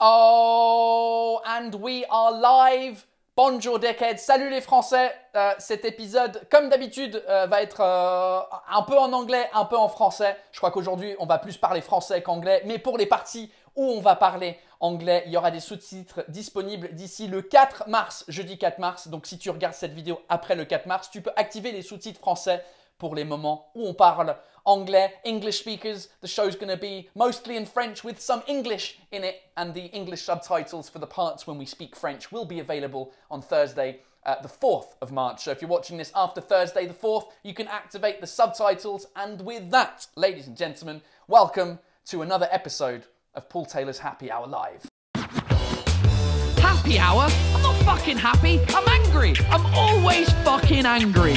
Oh, and we are live. Bonjour dickheads, salut les Français. Cet épisode, comme d'habitude, va être un peu en anglais, un peu en français. Je crois qu'aujourd'hui, on va plus parler français qu'anglais. Mais pour les parties où on va parler anglais, il y aura des sous-titres disponibles d'ici le 4 mars, jeudi 4 mars. Donc si tu regardes cette vidéo après le 4 mars, tu peux activer les sous-titres français pour les moments où on parle anglais. English speakers, the show's going to be mostly in French with some English in it, and the English subtitles for the parts when we speak French will be available on Thursday, the 4th of March. So if you're watching this after Thursday the 4th, you can activate the subtitles. And with that, ladies and gentlemen, welcome to another episode of Paul Taylor's Happy Hour Live. Happy hour? I'm not fucking happy. I'm angry. I'm always fucking angry.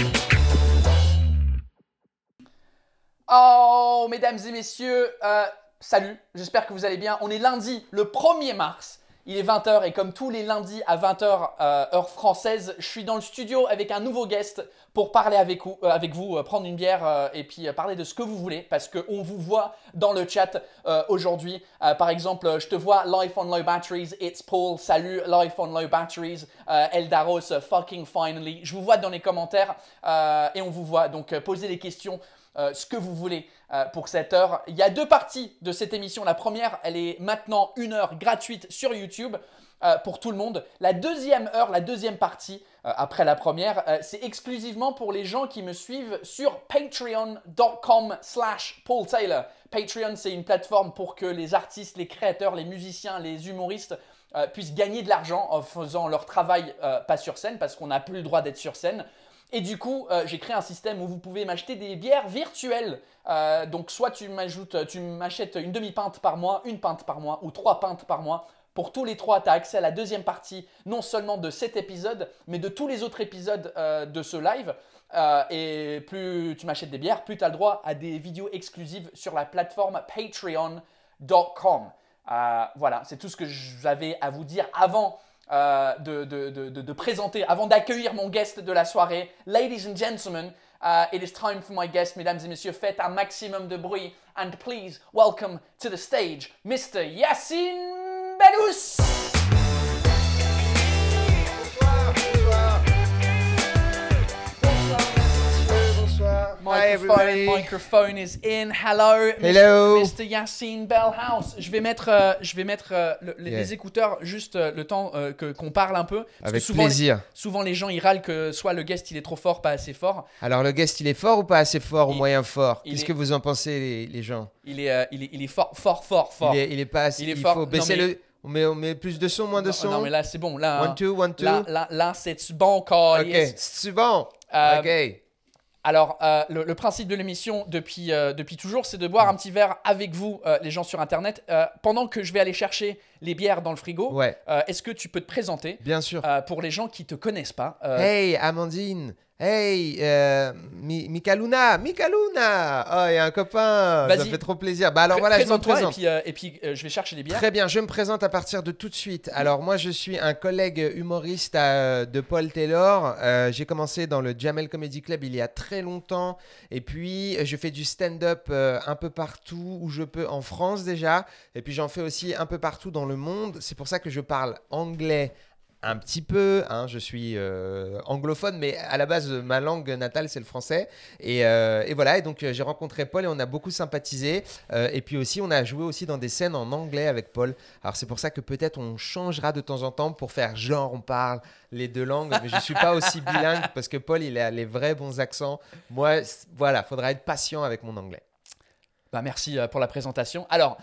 Oh, mesdames et messieurs, salut, j'espère que vous allez bien. On est lundi, le 1er mars, il est 20h et comme tous les lundis à 20h, heure française, je suis dans le studio avec un nouveau guest pour parler avec vous, prendre une bière et puis parler de ce que vous voulez parce qu'on vous voit dans le chat aujourd'hui. Par exemple, je te vois, Life on Low Batteries, it's Paul, salut, Life on Low Batteries, Eldaros, fucking finally. Je vous vois dans les commentaires et on vous voit, donc posez des questions. Ce que vous voulez pour cette heure. Il y a deux parties de cette émission. La première, elle est maintenant 1 heure gratuite sur YouTube pour tout le monde. La deuxième heure, la deuxième partie, après la première, c'est exclusivement pour les gens qui me suivent sur patreon.com/Paul Taylor. Patreon, c'est une plateforme pour que les artistes, les créateurs, les musiciens, les humoristes puissent gagner de l'argent en faisant leur travail pas sur scène parce qu'on n'a plus le droit d'être sur scène. Et du coup, j'ai créé un système où vous pouvez m'acheter des bières virtuelles. Donc, soit tu m'achètes une demi-pinte par mois, une pinte par mois ou 3 pintes par mois. Pour tous les 3, tu as accès à la deuxième partie, non seulement de cet épisode, mais de tous les autres épisodes de ce live. Et plus tu m'achètes des bières, plus tu as le droit à des vidéos exclusives sur la plateforme patreon.com. Voilà, c'est tout ce que j'avais à vous dire avant de présenter, avant d'accueillir mon guest de la soirée. Ladies and gentlemen, it is time for my guest. Mesdames et messieurs, faites un maximum de bruit. And please welcome to the stage, Mr. Yassine Bellous. Microphone is in. Hello. Mr. Yassine Bellhouse. Je vais mettre les écouteurs juste le temps qu'on parle un peu. Parce avec que souvent, plaisir. Souvent les gens ils râlent que soit le guest il est trop fort, pas assez fort. Alors le guest il est fort ou pas assez fort ou moyen fort? Qu'est-ce que vous en pensez les gens? Il est fort. Il est pas assez. Il fort. faut baisser le. On met plus de son, moins de son. Non mais là c'est bon. Là, 1, 2, 1, 2. Là c'est bon quand. Ok, c'est bon. Ok. Alors, le principe de l'émission depuis toujours, c'est de boire un petit verre avec vous, les gens sur Internet. Pendant que je vais aller chercher les bières dans le frigo, Ouais. Est-ce que tu peux te présenter? Bien sûr. Pour les gens qui ne te connaissent pas. Hey, Amandine. Hey, Mikaluna. Oh, il y a un copain. Vas-y. Ça fait trop plaisir. Bah alors voilà, je me présente. Et puis je vais chercher les bières. Très bien, je me présente à partir de tout de suite. Alors moi, je suis un collègue humoriste de Paul Taylor. J'ai commencé dans le Jamel Comedy Club il y a très longtemps. Et puis, je fais du stand-up un peu partout où je peux, en France déjà. Et puis, j'en fais aussi un peu partout dans le monde. C'est pour ça que je parle anglais un petit peu, hein, je suis anglophone, mais à la base, ma langue natale, c'est le français. Et voilà, et donc j'ai rencontré Paul et on a beaucoup sympathisé. Et puis aussi, on a joué aussi dans des scènes en anglais avec Paul. Alors c'est pour ça que peut-être on changera de temps en temps pour faire genre on parle les deux langues. Mais je ne suis pas aussi bilingue parce que Paul, il a les vrais bons accents. Moi, voilà, il faudra être patient avec mon anglais. Bah, merci pour la présentation. Alors,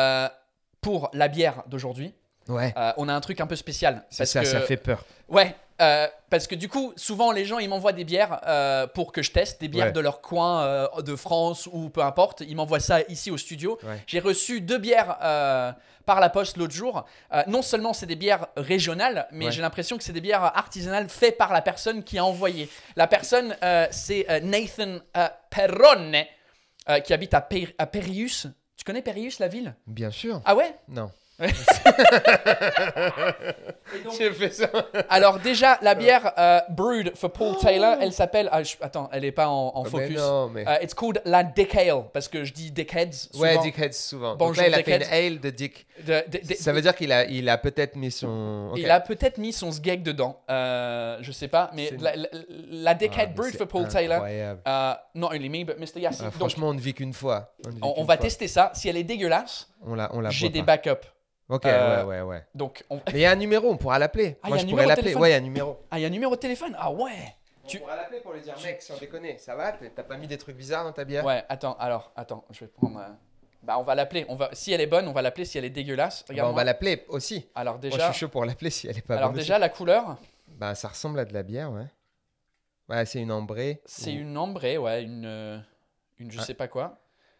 pour la bière d'aujourd'hui, Ouais. on a un truc un peu spécial. C'est ça, ça fait peur. Ouais, parce que du coup, souvent les gens ils m'envoient des bières pour que je teste, des bières de leur coin, de France ou peu importe. Ils m'envoient ça ici au studio. Ouais. J'ai reçu 2 bières par la poste l'autre jour. Non seulement c'est des bières régionales, mais j'ai l'impression que c'est des bières artisanales faites par la personne qui a envoyé. La personne, c'est Nathan Perrone, qui habite à Périus. Tu connais Périus, la ville? Bien sûr. Ah ouais? Non. Et donc, J'ai fait ça. alors déjà, la bière brewed for Paul Taylor, elle s'appelle... attends, elle est pas en Mais focus. non, mais... It's called la Dick Ale, parce que je dis Dickheads souvent. Ouais, Dickhead souvent. Donc Bonjour, là, il a fait Dickhead. une ale de Dick. Ça veut dire qu'il a peut-être mis son... Ok. Il a peut-être mis son sgeg dedans, je sais pas, mais C'est- la Dickhead mais brewed c'est for Paul Taylor, incroyable. not only me, but Mr. Yassin. Donc, Franchement, on ne vit qu'une fois. on va tester ça. Si elle est dégueulasse, On la j'ai boit des pas. backups. Ok, Euh, ouais. Donc, Mais il y a un numéro, on pourra l'appeler. Ah, Moi, il y a je un pourrais numéro de l'appeler. téléphone Ouais, il y a un numéro. Ah, il y a un numéro de téléphone. Ah ouais. On pourra l'appeler pour lui dire, mec, sans déconner, ça va? T'as pas mis des trucs bizarres dans ta bière? Ouais, attends, je vais prendre... Bah, on va l'appeler. Si elle est bonne, on va l'appeler. Si elle est dégueulasse, Bah, regarde. on va l'appeler aussi. Alors Moi, je déjà, suis chaud pour l'appeler si elle est pas alors bonne déjà la couleur, aussi. Bah, ça ressemble à de la bière, ouais. Ouais, c'est une ambrée. c'est une ambrée, ouais, une je sais pas quoi.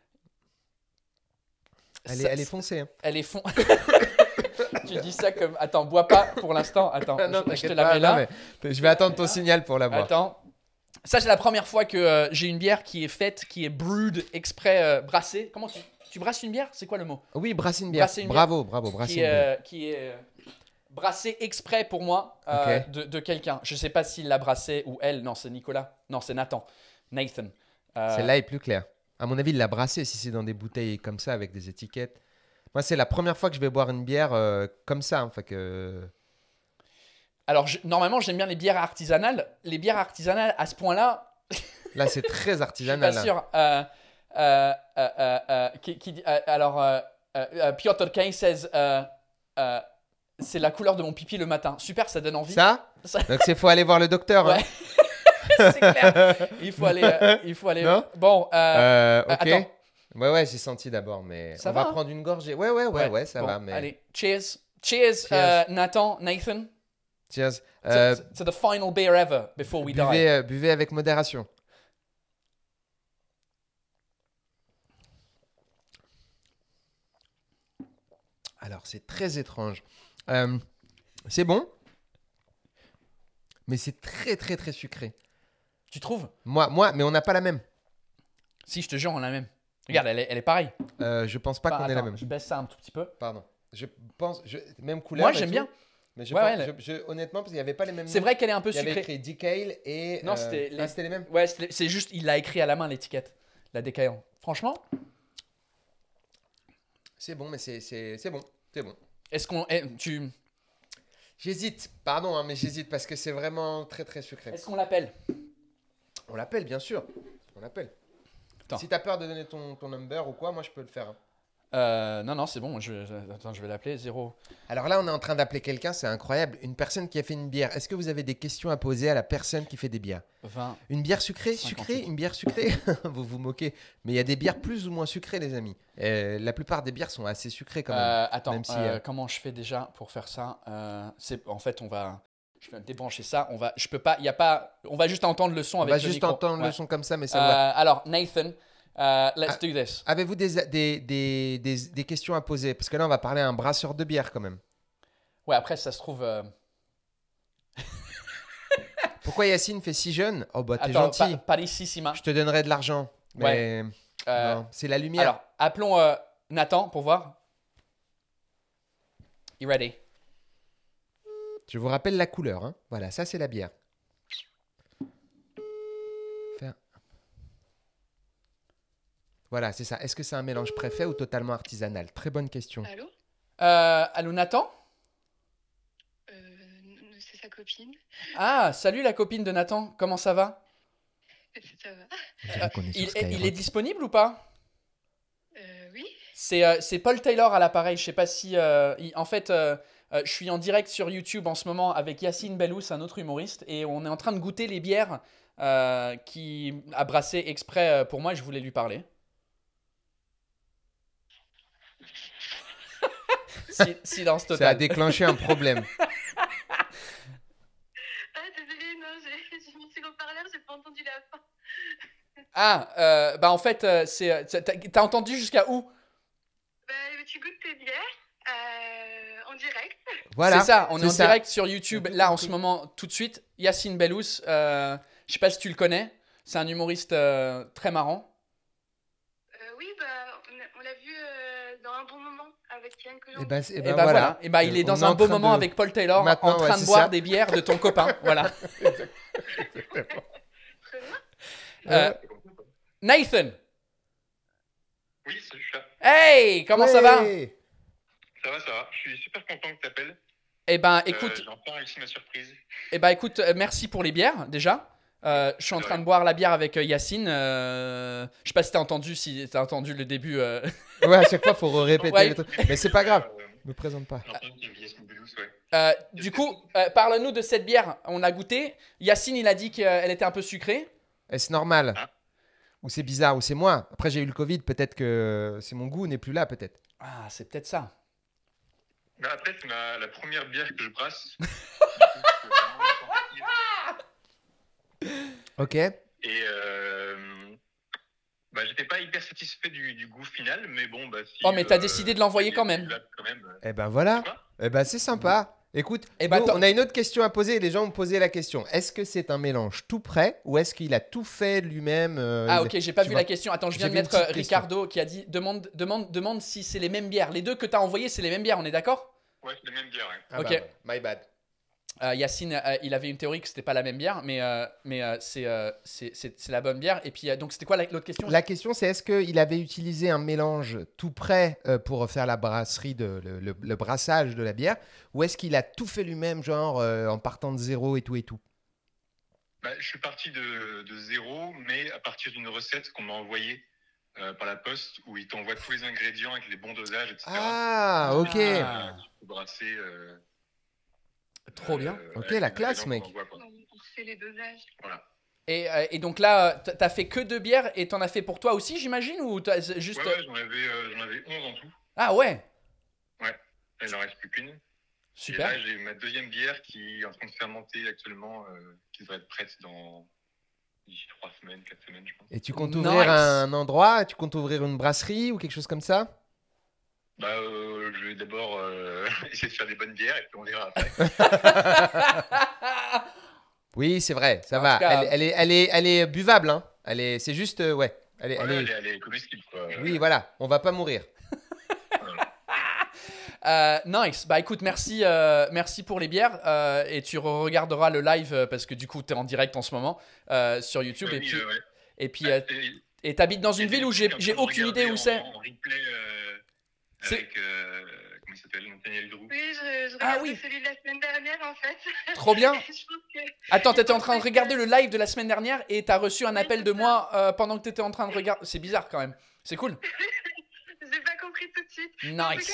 Elle est foncée. Hein. Elle est fond. Tu dis ça comme. Attends, bois pas pour l'instant. Attends, Ah non, je te t'inquiète la pas, mets là. non, mais je vais attendre ton signal pour la boire. Attends. Ça, c'est la première fois que j'ai une bière qui est faite, qui est brewed exprès brassée. Comment tu brasses une bière? C'est quoi le mot? Oui, brasser une bière. Brasser une bière. Bravo, brasser Qui, une bière. qui est brassée exprès pour moi Ok. de quelqu'un. Je sais pas s'il l'a brassé ou elle. Non, c'est Nicolas. Non, c'est Nathan. Nathan. Celle-là est plus claire. À mon avis, il l'a brassée si c'est dans des bouteilles comme ça avec des étiquettes. Moi, c'est la première fois que je vais boire une bière comme ça. Fait que... Alors, normalement, j'aime bien les bières artisanales. Les bières artisanales, à ce point-là, Là, c'est très je suis artisanal. pas là. sûr. Qui dit, alors, Piotr Kay says, c'est la couleur de mon pipi le matin. Super, ça donne envie. Ça Ça- Donc, c'est faut aller voir le docteur. Ouais. C'est clair. Il faut aller. Non Bon, Ok. attends. Ouais, j'ai senti d'abord, mais Ça on va, va hein prendre une gorgée. Ouais, ça Bon, va. Mais... Allez, cheers. Cheers, Cheers. Nathan. Cheers. To the final beer ever before we die. Buvez avec modération. Alors, c'est très étrange. C'est bon, mais c'est très, très, très sucré. Tu trouves? Moi, mais on n'a pas la même. Si, je te jure, on a la même. Regarde, elle est pareille. Je pense pas Enfin, qu'on ait la attends, même. Je baisse ça un tout petit peu. Pardon. Je pense, même couleur. Moi, et j'aime tout, bien. Mais je Ouais, pense, honnêtement, parce qu'il n'y avait pas les mêmes. C'est noms. vrai qu'elle est un peu Il y avait sucrée. écrit Decale et. Non, c'était les- c'était les mêmes. Ouais, c'est juste, il l'a écrit à la main l'étiquette, la décaillante. Franchement, C'est bon, mais c'est bon. C'est bon. est-ce qu'on, J'hésite, pardon, hein, mais j'hésite parce que c'est vraiment très très sucré. est-ce qu'on l'appelle? On l'appelle, bien sûr. On l'appelle. Attends. Si t'as peur de donner ton number ou quoi, moi je peux le faire. Hein. Non, c'est bon. Attends, je vais l'appeler 0. Alors là, on est en train d'appeler quelqu'un, c'est incroyable. Une personne qui a fait une bière. Est-ce que vous avez des questions à poser à la personne qui fait des bières? 20. Une bière sucrée? 58. Une bière sucrée? Vous vous moquez. Mais il y a des bières plus ou moins sucrées, les amis. La plupart des bières sont assez sucrées quand même. Attends, même si, comment je fais déjà pour faire ça? En fait, je vais débrancher ça. Je peux pas. Il y a pas. On va juste entendre le son On avec va le juste micro. entendre Ouais. le son comme ça, mais ça va. Alors, Nathan, let's do this. Avez-vous des questions à poser? Parce que là, on va parler à un brasseur de bière quand même. Ouais, après, ça se trouve. Pourquoi Yacine fait si jeune? Oh bah t'es Attends, gentil. Parississima. Je te donnerai de l'argent. Mais non, c'est la lumière. Alors, appelons Nathan pour voir. You ready? Je vous rappelle la couleur. Hein. Voilà, ça c'est la bière. Voilà, c'est ça. Est-ce que c'est un mélange préfet ou totalement artisanal? Très bonne question. Allô? Allô, Nathan? C'est sa copine. Ah, salut la copine de Nathan. Comment ça va? Ça va? On dirait qu'on est sur Il Skyrock. est disponible ou pas? Oui. C'est Paul Taylor à l'appareil. Je sais pas si. En fait, je suis en direct sur YouTube en ce moment avec Yacine Bellous, un autre humoriste, et on est en train de goûter les bières qui a brassé exprès pour moi. Je voulais lui parler. Silence Ça a total. déclenché un problème. Ah, désolée, non, j'ai mis sur haut-parleur, j'ai pas entendu la fin. Ah, bah en fait, t'as entendu jusqu'à où? Bah, tu goûtes tes bières en direct. Voilà. C'est ça, on est en ça. direct sur YouTube, J'ai tout là en compris. ce moment, tout de suite. Yacine Bellous, je sais pas si tu le connais, c'est un humoriste très marrant. Oui, bah, on l'a vu dans un bon moment avec Yann que Et j'en ben, Et bah voilà. Et bah il est dans un beau moment avec Paul Taylor Maintenant, en train ouais, de c'est boire ça. des bières de ton copain. Voilà. Très bien. Euh, Nathan. Oui, salut, je suis là. Hey, comment ça va? Ouais. Ça va, ça va. Je suis super content que tu appelles. Eh ben écoute, J'ai enfin réussi ma surprise. merci pour les bières déjà. Je suis en train de boire la bière avec Yacine. Je sais pas si t'as entendu le début. Ouais, à chaque fois, faut répéter Ouais. les trucs. Mais c'est pas grave. Me présente pas. J'ai entendu qu'il y a une Yasmine Bellous, ouais. Du coup, parle-nous de cette bière. On a goûté. Yacine, il a dit qu'elle était un peu sucrée. Est-ce normal? Ah. Ou c'est bizarre, ou c'est moi? Après, j'ai eu le Covid, peut-être que c'est mon goût n'est plus là, peut-être. Ah, c'est peut-être ça. Bah, après, c'est la première bière que je brasse. Du coup, je peux vraiment la sentir. Ok. Et j'étais pas hyper satisfait du goût final, mais bon, bah si. Oh, mais t'as décidé de l'envoyer quand même. Eh ben voilà. Quoi Eh ben c'est sympa. Écoute, Eh ben, nous, attends. on a une autre question à poser et les gens ont posé la question. Est-ce que c'est un mélange tout prêt ou est-ce qu'il a tout fait lui-même Ah ok, j'ai pas tu vu vois. la question. Attends, je viens de J'ai vu une mettre petite question. Ricardo qui a dit demande si c'est les mêmes bières. Les deux que t'as envoyés, c'est les mêmes bières, on est d'accord? Ouais, c'est la même bière, ouais. Ah Ok. bah, my bad. Yacine, il avait une théorie que c'était pas la même bière, mais c'est la bonne bière. Et puis donc c'était quoi l'autre question? La question c'est est-ce qu'il avait utilisé un mélange tout prêt pour faire la brasserie, le brassage de la bière ou est-ce qu'il a tout fait lui-même, genre en partant de zéro et tout et tout? Bah, je suis parti de zéro, mais à partir d'une recette qu'on m'a envoyée par la poste où ils t'envoient tous les ingrédients avec les bons dosages, etc. Ah, ok. Ah. Tu peux brasser. Trop bien. Ok, avec la les classe, ingrédients mec. qu'on envoie, quoi. On fait les dosages. Voilà. Et donc là, t'as fait que 2 bières et t'en as fait pour toi aussi, j'imagine, ou t'as juste... Ouais, j'en avais 11 en tout. Ah ouais, Il n'en reste plus qu'une. super. Et là, j'ai ma deuxième bière qui est en train de fermenter actuellement, qui devrait être prête d'ici 3 semaines, 4 semaines, je pense. Et tu comptes Nice. ouvrir un endroit, tu comptes ouvrir une brasserie ou quelque chose comme ça? Je vais d'abord essayer de faire des bonnes bières et puis on verra après. Oui, c'est vrai, ça En va. tout cas- Elle est buvable, hein. C'est juste, ouais. Elle est... est comestible, quoi. Oui, voilà, on va pas mourir. Nice. Bah écoute, merci pour les bières et tu regarderas le live parce que du coup t'es en direct en ce moment sur YouTube Oui, ouais. et puis et t'habites dans une ville où j'ai aucune idée où c'est. En replay C'est- avec comment il s'appelle, Nathaniel Drew. Oui, je Ah regardais oui. celui de la semaine dernière en fait. Trop bien. Je pense que Attends, t'étais en train de regarder le live de la semaine dernière et t'as reçu un Oui, appel c'est de ça. moi pendant que t'étais en train de regarder. C'est bizarre quand même. C'est cool. j'ai pas compris tout de suite. En tout Nice.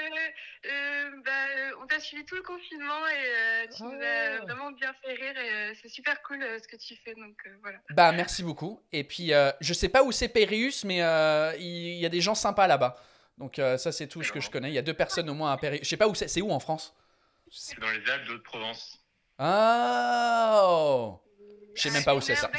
cas, on t'a suivi tout le confinement et tu nous as vraiment bien fait rire et c'est super cool ce que tu fais donc voilà. Bah merci beaucoup. Et puis je sais pas où c'est Périus, mais il y a des gens sympas là-bas. Donc ça c'est tout ce que je connais. Il y a 2 personnes au moins à Périus. Je sais pas où c'est. C'est où en France? C'est dans les Alpes d'Haute-Provence. Oh. Je sais même pas où c'est ça.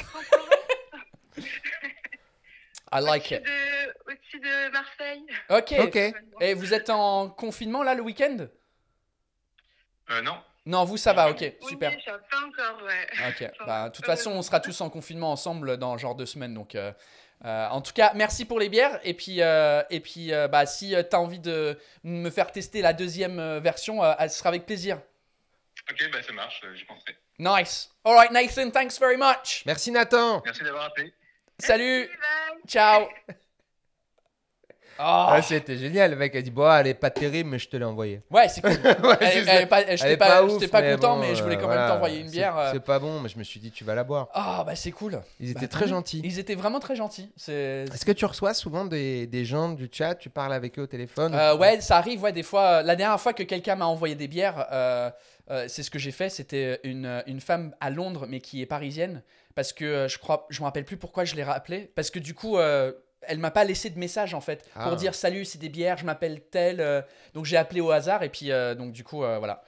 I like it. Au-dessus de Marseille. Ok. Ok. Et vous êtes en confinement là le week-end? Non. Non, vous ça va. Ok, Oui, super. je sais pas encore, ouais. Ok. Bah, de toute façon, on sera tous en confinement ensemble dans genre 2 semaines. Donc, en tout cas, merci pour les bières. Et puis, si t'as envie de me faire tester la deuxième version, elle sera avec plaisir. Ok, ça marche, j'y penserai. Nice. All right, Nathan. Thanks very much. Merci Nathan. Merci d'avoir appelé. Salut. Bye. Ciao. Oh. Ah, c'était génial, le mec a dit bon, elle est pas terrible mais je te l'ai envoyée. Ouais, c'est cool. Ouais, c'est ça. J'étais pas ouf, content, bon, mais je voulais quand voilà. même t'envoyer une bière. C'est pas bon, mais je me suis dit tu vas la boire. Ah, bah c'est cool. Ils Bah, étaient tant très mieux. gentils. Ils étaient vraiment très gentils. Est-ce que tu reçois souvent des gens du chat, tu parles avec eux au téléphone? Ouais, ça arrive, ouais, des fois. La dernière fois que quelqu'un m'a envoyé des bières, c'est ce que j'ai fait. C'était une femme à Londres, mais qui est parisienne. Parce que je me rappelle plus pourquoi je l'ai rappelée. Parce que du coup, elle m'a pas laissé de message en fait. Pour dire salut, c'est des bières, je m'appelle tel. Donc j'ai appelé au hasard et puis donc du coup, voilà.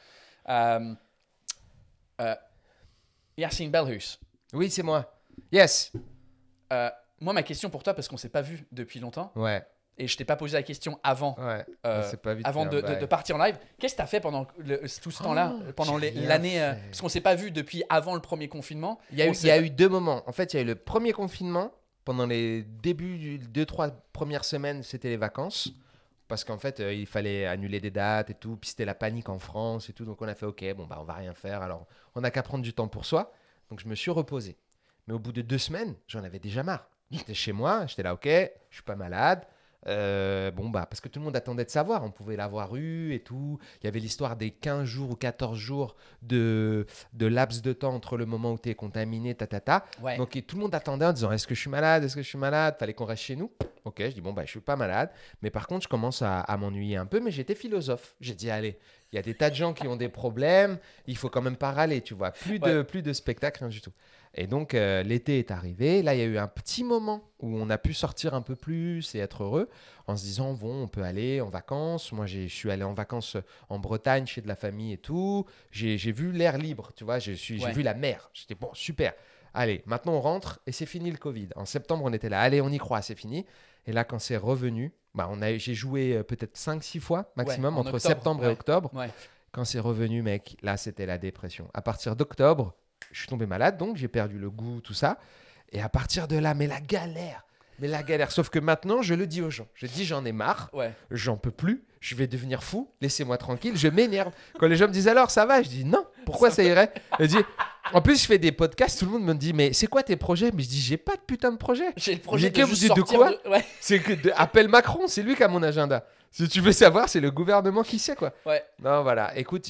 Yacine Bellhus. Oui, c'est moi. Yes. Moi, ma question pour toi, parce qu'on s'est pas vu depuis longtemps. Ouais, Et je t'ai pas posé la question avant. ouais. Euh, C'est pas vite avant fait, de partir en live. Qu'est-ce que tu as fait pendant tout ce temps-là, pendant j'ai rien l'année fait. parce qu'on s'est pas vu depuis avant le premier confinement. Il y a eu 2 moments. En fait, il y a eu le premier confinement. Pendant les débuts, 2-3 premières semaines, c'était les vacances. parce qu'en fait, il fallait annuler des dates et tout. Puis c'était la panique en France et tout. Donc on a fait OK, bon, bah, on va rien faire. Alors, on n'a qu'à prendre du temps pour soi. Donc je me suis reposé. Mais au bout de 2 semaines, j'en avais déjà marre. J'étais chez moi, j'étais là, OK, je suis pas malade. Bon, bah, parce que tout le monde attendait de savoir. On pouvait l'avoir eu et tout. Il y avait l'histoire des 15 jours ou 14 jours de laps de temps entre le moment où tu es contaminé, Ouais. Donc tout le monde attendait en disant est-ce que je suis malade? Est-ce que je suis malade? Fallait qu'on reste chez nous. OK, je dis bon, bah, je suis pas malade. Mais par contre, je commence à m'ennuyer un peu. Mais j'étais philosophe. J'ai dit allez, il y a des tas de gens qui ont des problèmes. Il faut quand même pas râler, tu vois. Plus de spectacle, rien du tout. Et donc, l'été est arrivé. Là, il y a eu un petit moment où on a pu sortir un peu plus et être heureux en se disant, bon, on peut aller en vacances. Moi, je suis allé en vacances en Bretagne chez de la famille et tout. J'ai vu l'air libre, tu vois. J'ai vu la mer. J'étais, bon, super. Allez, maintenant, on rentre et c'est fini le Covid. En septembre, on était là. Allez, on y croit, c'est fini. Et là, quand c'est revenu, bah, j'ai joué peut-être 5-6 fois maximum entre septembre et octobre. Ouais. Quand c'est revenu, mec, là, c'était la dépression. À partir d'octobre, je suis tombé malade, donc j'ai perdu le goût, tout ça. Et à partir de là, mais la galère. Sauf que maintenant, je le dis aux gens. Je dis, j'en ai marre, j'en peux plus, je vais devenir fou, laissez-moi tranquille, je m'énerve. Quand les gens me disent alors, ça va? Je dis, non, pourquoi ça irait? En plus, je fais des podcasts, tout le monde me dit, mais c'est quoi tes projets? Mais je dis, j'ai pas de putain de projet. J'ai le projet que de vous juste dites de sortir quoi? C'est que appelle Macron, c'est lui qui a mon agenda. Si tu veux savoir, c'est le gouvernement qui sait, quoi. Ouais. Non, voilà. Écoute,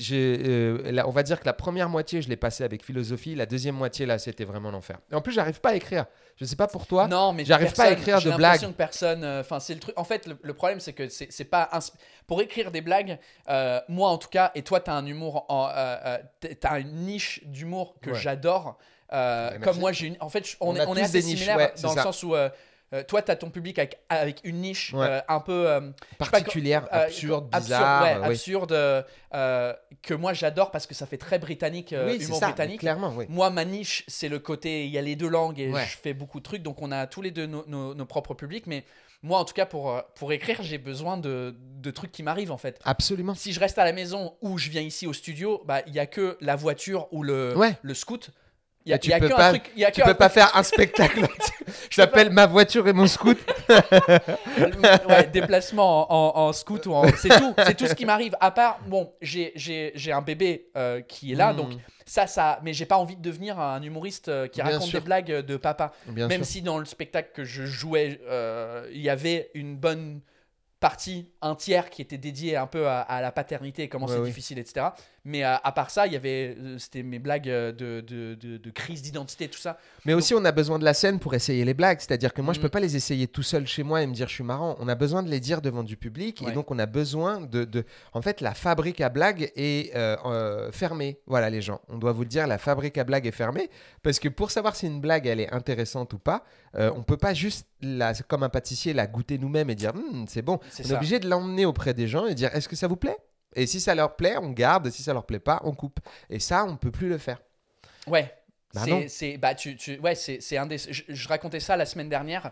on va dire que la première moitié, je l'ai passée avec philosophie. La deuxième moitié, là, c'était vraiment l'enfer. Et en plus, j'arrive pas à écrire. Je sais pas pour toi. Non, mais j'arrive pas à écrire de blagues. J'ai l'impression que personne. Enfin, c'est le truc. En fait, le problème, c'est que c'est pas pour écrire des blagues. Moi, en tout cas, et toi, t'as un humour, t'as une niche d'humour que j'adore. Comme moi, en fait, on est assez similaires dans le sens où. Toi, tu as ton public avec une niche un peu particulière, absurde, bizarre. Absurde, que moi j'adore parce que ça fait très britannique, humour britannique. Clairement, oui. Moi, ma niche, c'est le côté, il y a les 2 langues et je fais beaucoup de trucs, donc on a tous les deux nos propres publics. Mais moi, en tout cas, pour écrire, j'ai besoin de trucs qui m'arrivent en fait. Absolument. Si je reste à la maison ou je viens ici au studio, bah, il n'y a que la voiture ou le scoot. Tu peux pas faire un spectacle. Je s'appelle Ma voiture et mon scoot. Déplacement en scoot ou c'est tout ce qui m'arrive. À part, bon, j'ai un bébé qui est là, donc ça. Mais j'ai pas envie de devenir un humoriste qui raconte des blagues de papa. Même si dans le spectacle que je jouais, il y avait une bonne partie, un tiers qui était dédié un peu à la paternité et comment c'est difficile, etc. Mais à part ça, il y avait c'était mes blagues de crise d'identité, tout ça. Mais aussi, on a besoin de la scène pour essayer les blagues. C'est-à-dire que moi, je peux pas les essayer tout seul chez moi et me dire je suis marrant. On a besoin de les dire devant du public et donc on a besoin de... En fait, la fabrique à blagues est fermée. Voilà, les gens. On doit vous le dire, la fabrique à blagues est fermée parce que pour savoir si une blague elle est intéressante ou pas, on peut pas juste comme un pâtissier la goûter nous-mêmes et dire c'est bon. On est obligé de l'emmener auprès des gens et dire est-ce que ça vous plaît? Et si ça leur plaît, on garde. Si ça leur plaît pas, on coupe. Et ça, on peut plus le faire. Ouais. Bah c'est un des. Je racontais ça la semaine dernière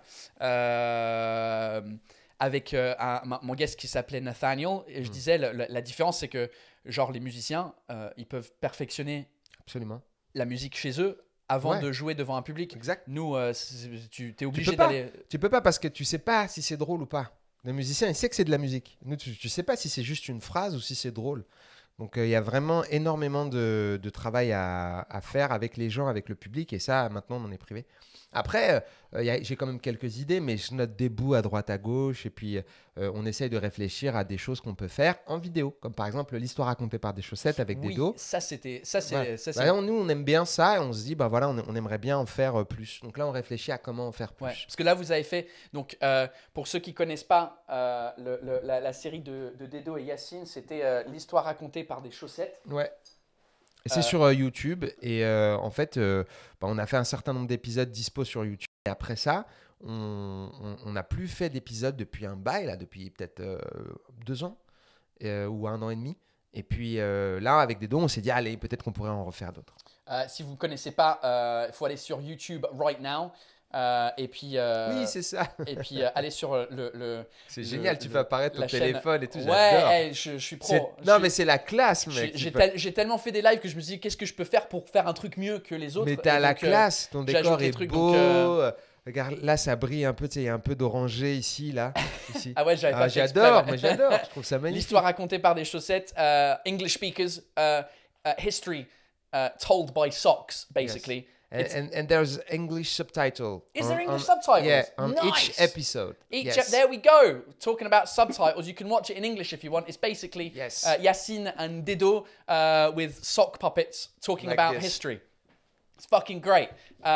avec mon guest qui s'appelait Nathaniel. Et je disais la différence, c'est que genre les musiciens, ils peuvent perfectionner la musique chez eux avant de jouer devant un public. Exact. Nous, tu es obligé d'aller. Tu peux pas parce que tu sais pas si c'est drôle ou pas. Le musicien, il sait que c'est de la musique. Nous, tu sais pas si c'est juste une phrase ou si c'est drôle. Donc, il y a vraiment énormément de travail à faire avec les gens, avec le public. Et ça, maintenant, on en est privé. Après, j'ai quand même quelques idées, mais je note des bouts à droite, à gauche. Et puis, on essaye de réfléchir à des choses qu'on peut faire en vidéo. Comme par exemple, l'histoire racontée par des chaussettes avec des dos. Nous, on aime bien ça. Et on se dit, bah voilà, on aimerait bien en faire plus. Donc là, on réfléchit à comment en faire plus. Ouais, parce que là, vous avez fait... Donc, pour ceux qui ne connaissent pas la série de Dedo et Yacine, c'était l'histoire racontée par des chaussettes. Ouais. C'est sur YouTube et en fait, on a fait un certain nombre d'épisodes dispo sur YouTube. Et après ça, on n'a plus fait d'épisodes depuis un bail, là, depuis peut-être 2 ans ou 1 an et demi. Et puis là, avec des dons, on s'est dit, allez, peut-être qu'on pourrait en refaire d'autres. Si vous ne connaissez pas, il faut aller sur YouTube right now. Et puis oui, c'est ça. Et puis aller sur le c'est génial, tu fais apparaître ton téléphone et tout. Ouais, je suis pro. Mais c'est la classe, mec. J'ai tellement fait des lives que je me suis dit qu'est-ce que je peux faire pour faire un truc mieux que les autres. Mais t'as la classe, ton décor est beau. Regarde, là, ça brille un peu. Tu sais, il y a un peu d'orangé ici, là. Ici. Ah ouais, j'avais pas fait exprès, j'adore, ouais. moi j'adore. Je trouve ça magnifique. L'histoire racontée par des chaussettes. English speakers, history told by socks, basically. And there's English subtitle. Is there English subtitles? Yeah, on each Nice. episode. Yes. There we go. Talking about subtitles, you can watch it in English if you want. It's basically Yes. Yassine and Dido with sock puppets talking Like about this. history. It's fucking great.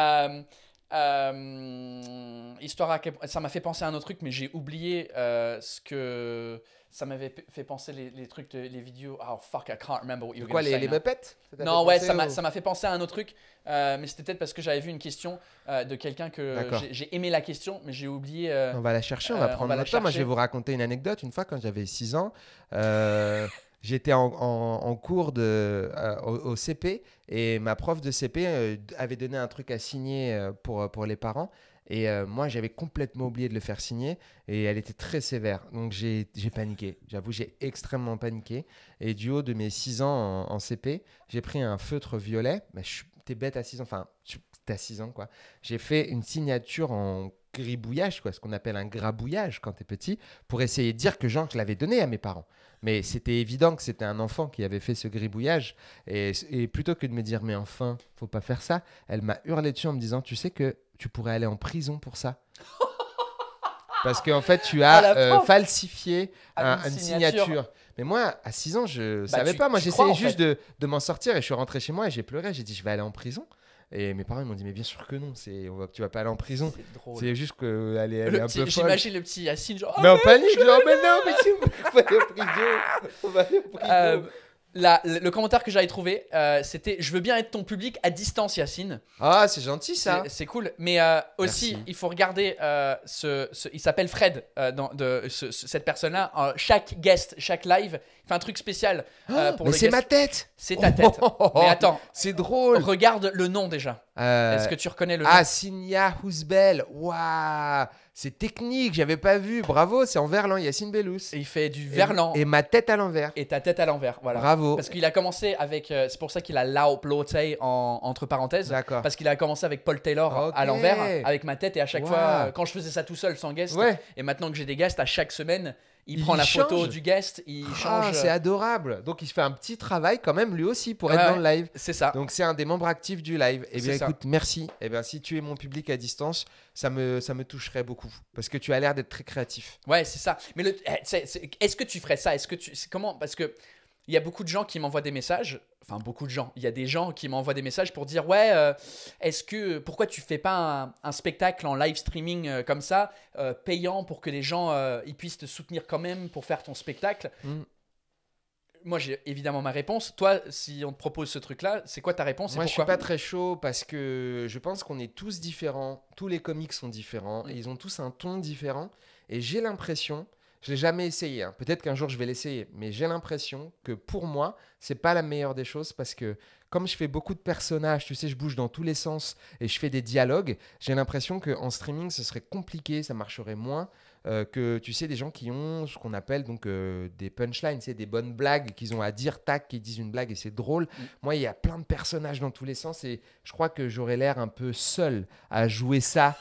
Histoire ça m'a fait penser à un autre truc, mais j'ai oublié ce que ça m'avait fait penser les trucs, les vidéos. Oh fuck, I can't remember what you were Quoi, going to say les now. Muppets? Non, ouais, ça m'a fait penser à un autre truc, mais c'était peut-être parce que j'avais vu une question de quelqu'un que D'accord. j'ai aimé la question, mais j'ai oublié. On va la chercher, on va prendre va la notre temps. Moi, je vais chercher. vous raconter une anecdote. Une fois, quand j'avais 6 ans, j'étais en cours au CP et ma prof de CP avait donné un truc à signer pour les parents. Et moi, j'avais complètement oublié de le faire signer et elle était très sévère. Donc, j'ai paniqué. J'avoue, j'ai extrêmement paniqué. Et du haut de mes 6 ans en CP, j'ai pris un feutre violet. Mais t'es bête à 6 ans. Enfin, t'as 6 ans, quoi. J'ai fait une signature en gribouillage, quoi, ce qu'on appelle un grabouillage quand t'es petit, pour essayer de dire que je l'avais donné à mes parents. Mais c'était évident que c'était un enfant qui avait fait ce gribouillage. Et plutôt que de me dire, mais enfin, faut pas faire ça, elle m'a hurlé dessus en me disant, tu sais que tu pourrais aller en prison pour ça. Parce qu'en fait, tu Ah, la as prof. falsifié Une une signature. signature. Mais moi, à 6 ans, je Bah, savais tu- pas. Moi, tu crois, j'essayais en juste de m'en sortir et je suis rentré chez moi et j'ai pleuré. J'ai dit, je vais aller en prison. Et mes parents ils m'ont dit, mais bien sûr que non, tu vas pas aller en prison. C'est drôle. C'est juste qu'elle est un peu folle. J'imagine le petit Yassine, genre. Mais en panique, genre, mais non, mais si, on va aller en prison. On va aller en prison. Le commentaire que j'avais trouvé, c'était je veux bien être ton public à distance, Yassine. Ah, c'est gentil ça. C'est cool. Mais aussi, Merci. il faut regarder il s'appelle Fred, cette personne-là. Chaque guest, chaque live, il fait un truc spécial pour Mais le c'est guest. ma tête. C'est ta tête. Mais attends, C'est drôle. regarde le nom déjà. Est-ce que tu reconnais le nom? Ah, Signia Housbel. Waouh. C'est technique, j'avais pas vu. Bravo, c'est en verlan, Yacine Bellous. Il fait du verlan Et ma tête à l'envers. et ta tête à l'envers. Voilà. Bravo. Parce qu'il a commencé avec. C'est pour ça qu'il a Laup Lotey entre parenthèses. D'accord. Parce qu'il a commencé avec Paul Taylor Ok. à l'envers, avec ma tête, et à chaque Wow. fois, quand je faisais ça tout seul sans guest, Ouais. et maintenant que j'ai des guests, à chaque semaine, il Il prend la photo change. du guest, il Ah, change. c'est adorable. Donc il fait un petit travail quand même lui aussi pour Ouais, être dans ouais. le live. C'est ça. Donc c'est un des membres actifs du live. Eh bien C'est ça. écoute, merci. Eh bien si tu es mon public à distance, ça me toucherait beaucoup parce que tu as l'air d'être très créatif. Ouais, c'est ça. Mais est-ce que tu ferais ça? Comment? Parce que il y a beaucoup de gens qui m'envoient des messages. Enfin, beaucoup de gens. Il y a des gens qui m'envoient des messages pour dire ouais, pourquoi tu fais pas un spectacle en live streaming comme ça, payant pour que les gens ils puissent te soutenir quand même pour faire ton spectacle? Mm. Moi, j'ai évidemment ma réponse. Toi, si on te propose ce truc-là, c'est quoi ta réponse? Moi et je suis pourquoi? pas très chaud parce que je pense qu'on est tous différents. Tous les comiques sont différents et ils ont tous un ton différent. Et j'ai l'impression, je l'ai jamais essayé, hein. Peut-être qu'un jour je vais l'essayer, mais j'ai l'impression que pour moi, c'est pas la meilleure des choses parce que comme je fais beaucoup de personnages, tu sais, je bouge dans tous les sens et je fais des dialogues, j'ai l'impression qu'en streaming, ce serait compliqué, ça marcherait moins que, tu sais, des gens qui ont ce qu'on appelle donc des punchlines, c'est des bonnes blagues qu'ils ont à dire, tac, qui disent une blague et c'est drôle. Moi, il y a plein de personnages dans tous les sens et je crois que j'aurais l'air un peu seul à jouer ça,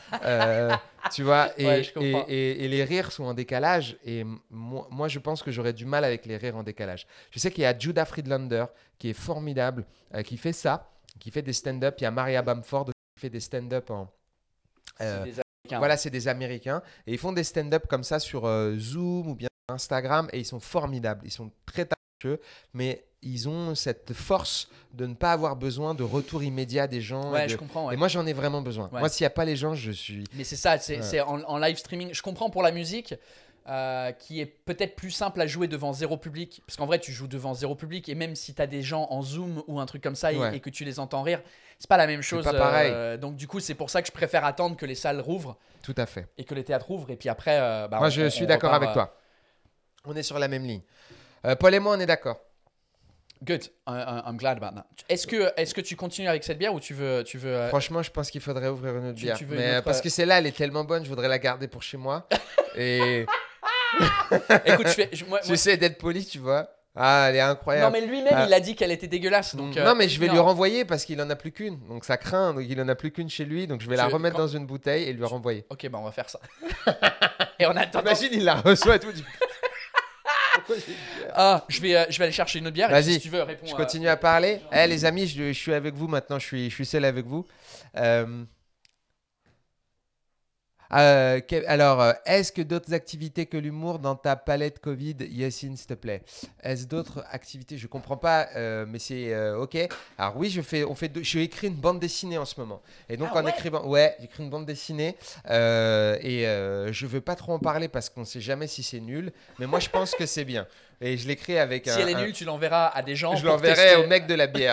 tu vois, Ouais, je comprends. et les rires sont en décalage et moi, je pense que j'aurais du mal avec les rires en décalage. Je sais qu'il y a Judah Friedlander qui est formidable, qui fait ça, qui fait des stand-up. Il y a Maria Bamford qui fait des stand-up en... C'est des Américains. Voilà, c'est des Américains. Et ils font des stand-up comme ça sur Zoom ou bien Instagram. Et ils sont formidables. Ils sont très talentueux. Mais ils ont cette force de ne pas avoir besoin de retour immédiat des gens. Ouais, je comprends. Ouais. Et moi, j'en ai vraiment besoin. Ouais. Moi, s'il n'y a pas les gens, je suis... Mais c'est ça, Ouais. c'est en live streaming. Je comprends pour la musique, qui est peut-être plus simple à jouer devant zéro public. Parce qu'en vrai, tu joues devant zéro public. Et même si tu as des gens en Zoom ou un truc comme ça Ouais. et que tu les entends rire, c'est pas la même chose. pas pareil. Donc, du coup, c'est pour ça que je préfère attendre que les salles rouvrent Tout à fait. et que les théâtres ouvrent. Et puis après, Moi, je suis d'accord avec toi. On est sur la même ligne. Paul et moi, on est d'accord. Good. I'm glad about that. Est-ce que tu continues avec cette bière ou tu veux Franchement, je pense qu'il faudrait ouvrir une autre bière. tu veux Mais une autre, parce que celle-là, elle est tellement bonne, je voudrais la garder pour chez moi. Et Écoute, moi, j'essaie d'être poli, tu vois. Ah, elle est Non, incroyable. mais lui-même, il a dit qu'elle était dégueulasse. Donc, non, mais je vais non. lui renvoyer parce qu'il en a plus qu'une. Donc ça craint. Donc il en a plus qu'une chez lui. Donc je vais la remettre dans une bouteille et lui renvoyer. Ok, bah on va faire ça. Et en attendant, Imagine, il la reçoit et tout. je vais aller chercher une autre bière. Et Vas-y, si tu veux, réponds. je continue à parler. Les amis, je suis avec vous maintenant. Je suis seul avec vous. Alors, est-ce que d'autres activités que l'humour dans ta palette Covid, Yacine, s'il te plaît? Est-ce d'autres activités? Je comprends pas, mais c'est ok. Alors oui, j'ai écrit une bande dessinée en ce moment. Et donc en écrivant, j'écris une bande dessinée je veux pas trop en parler parce qu'on sait jamais si c'est nul. Mais moi, je pense que c'est bien. Et je l'écris avec Si elle est nulle, tu l'enverras à des gens. Je pour l'enverrai tester. au mec de la bière.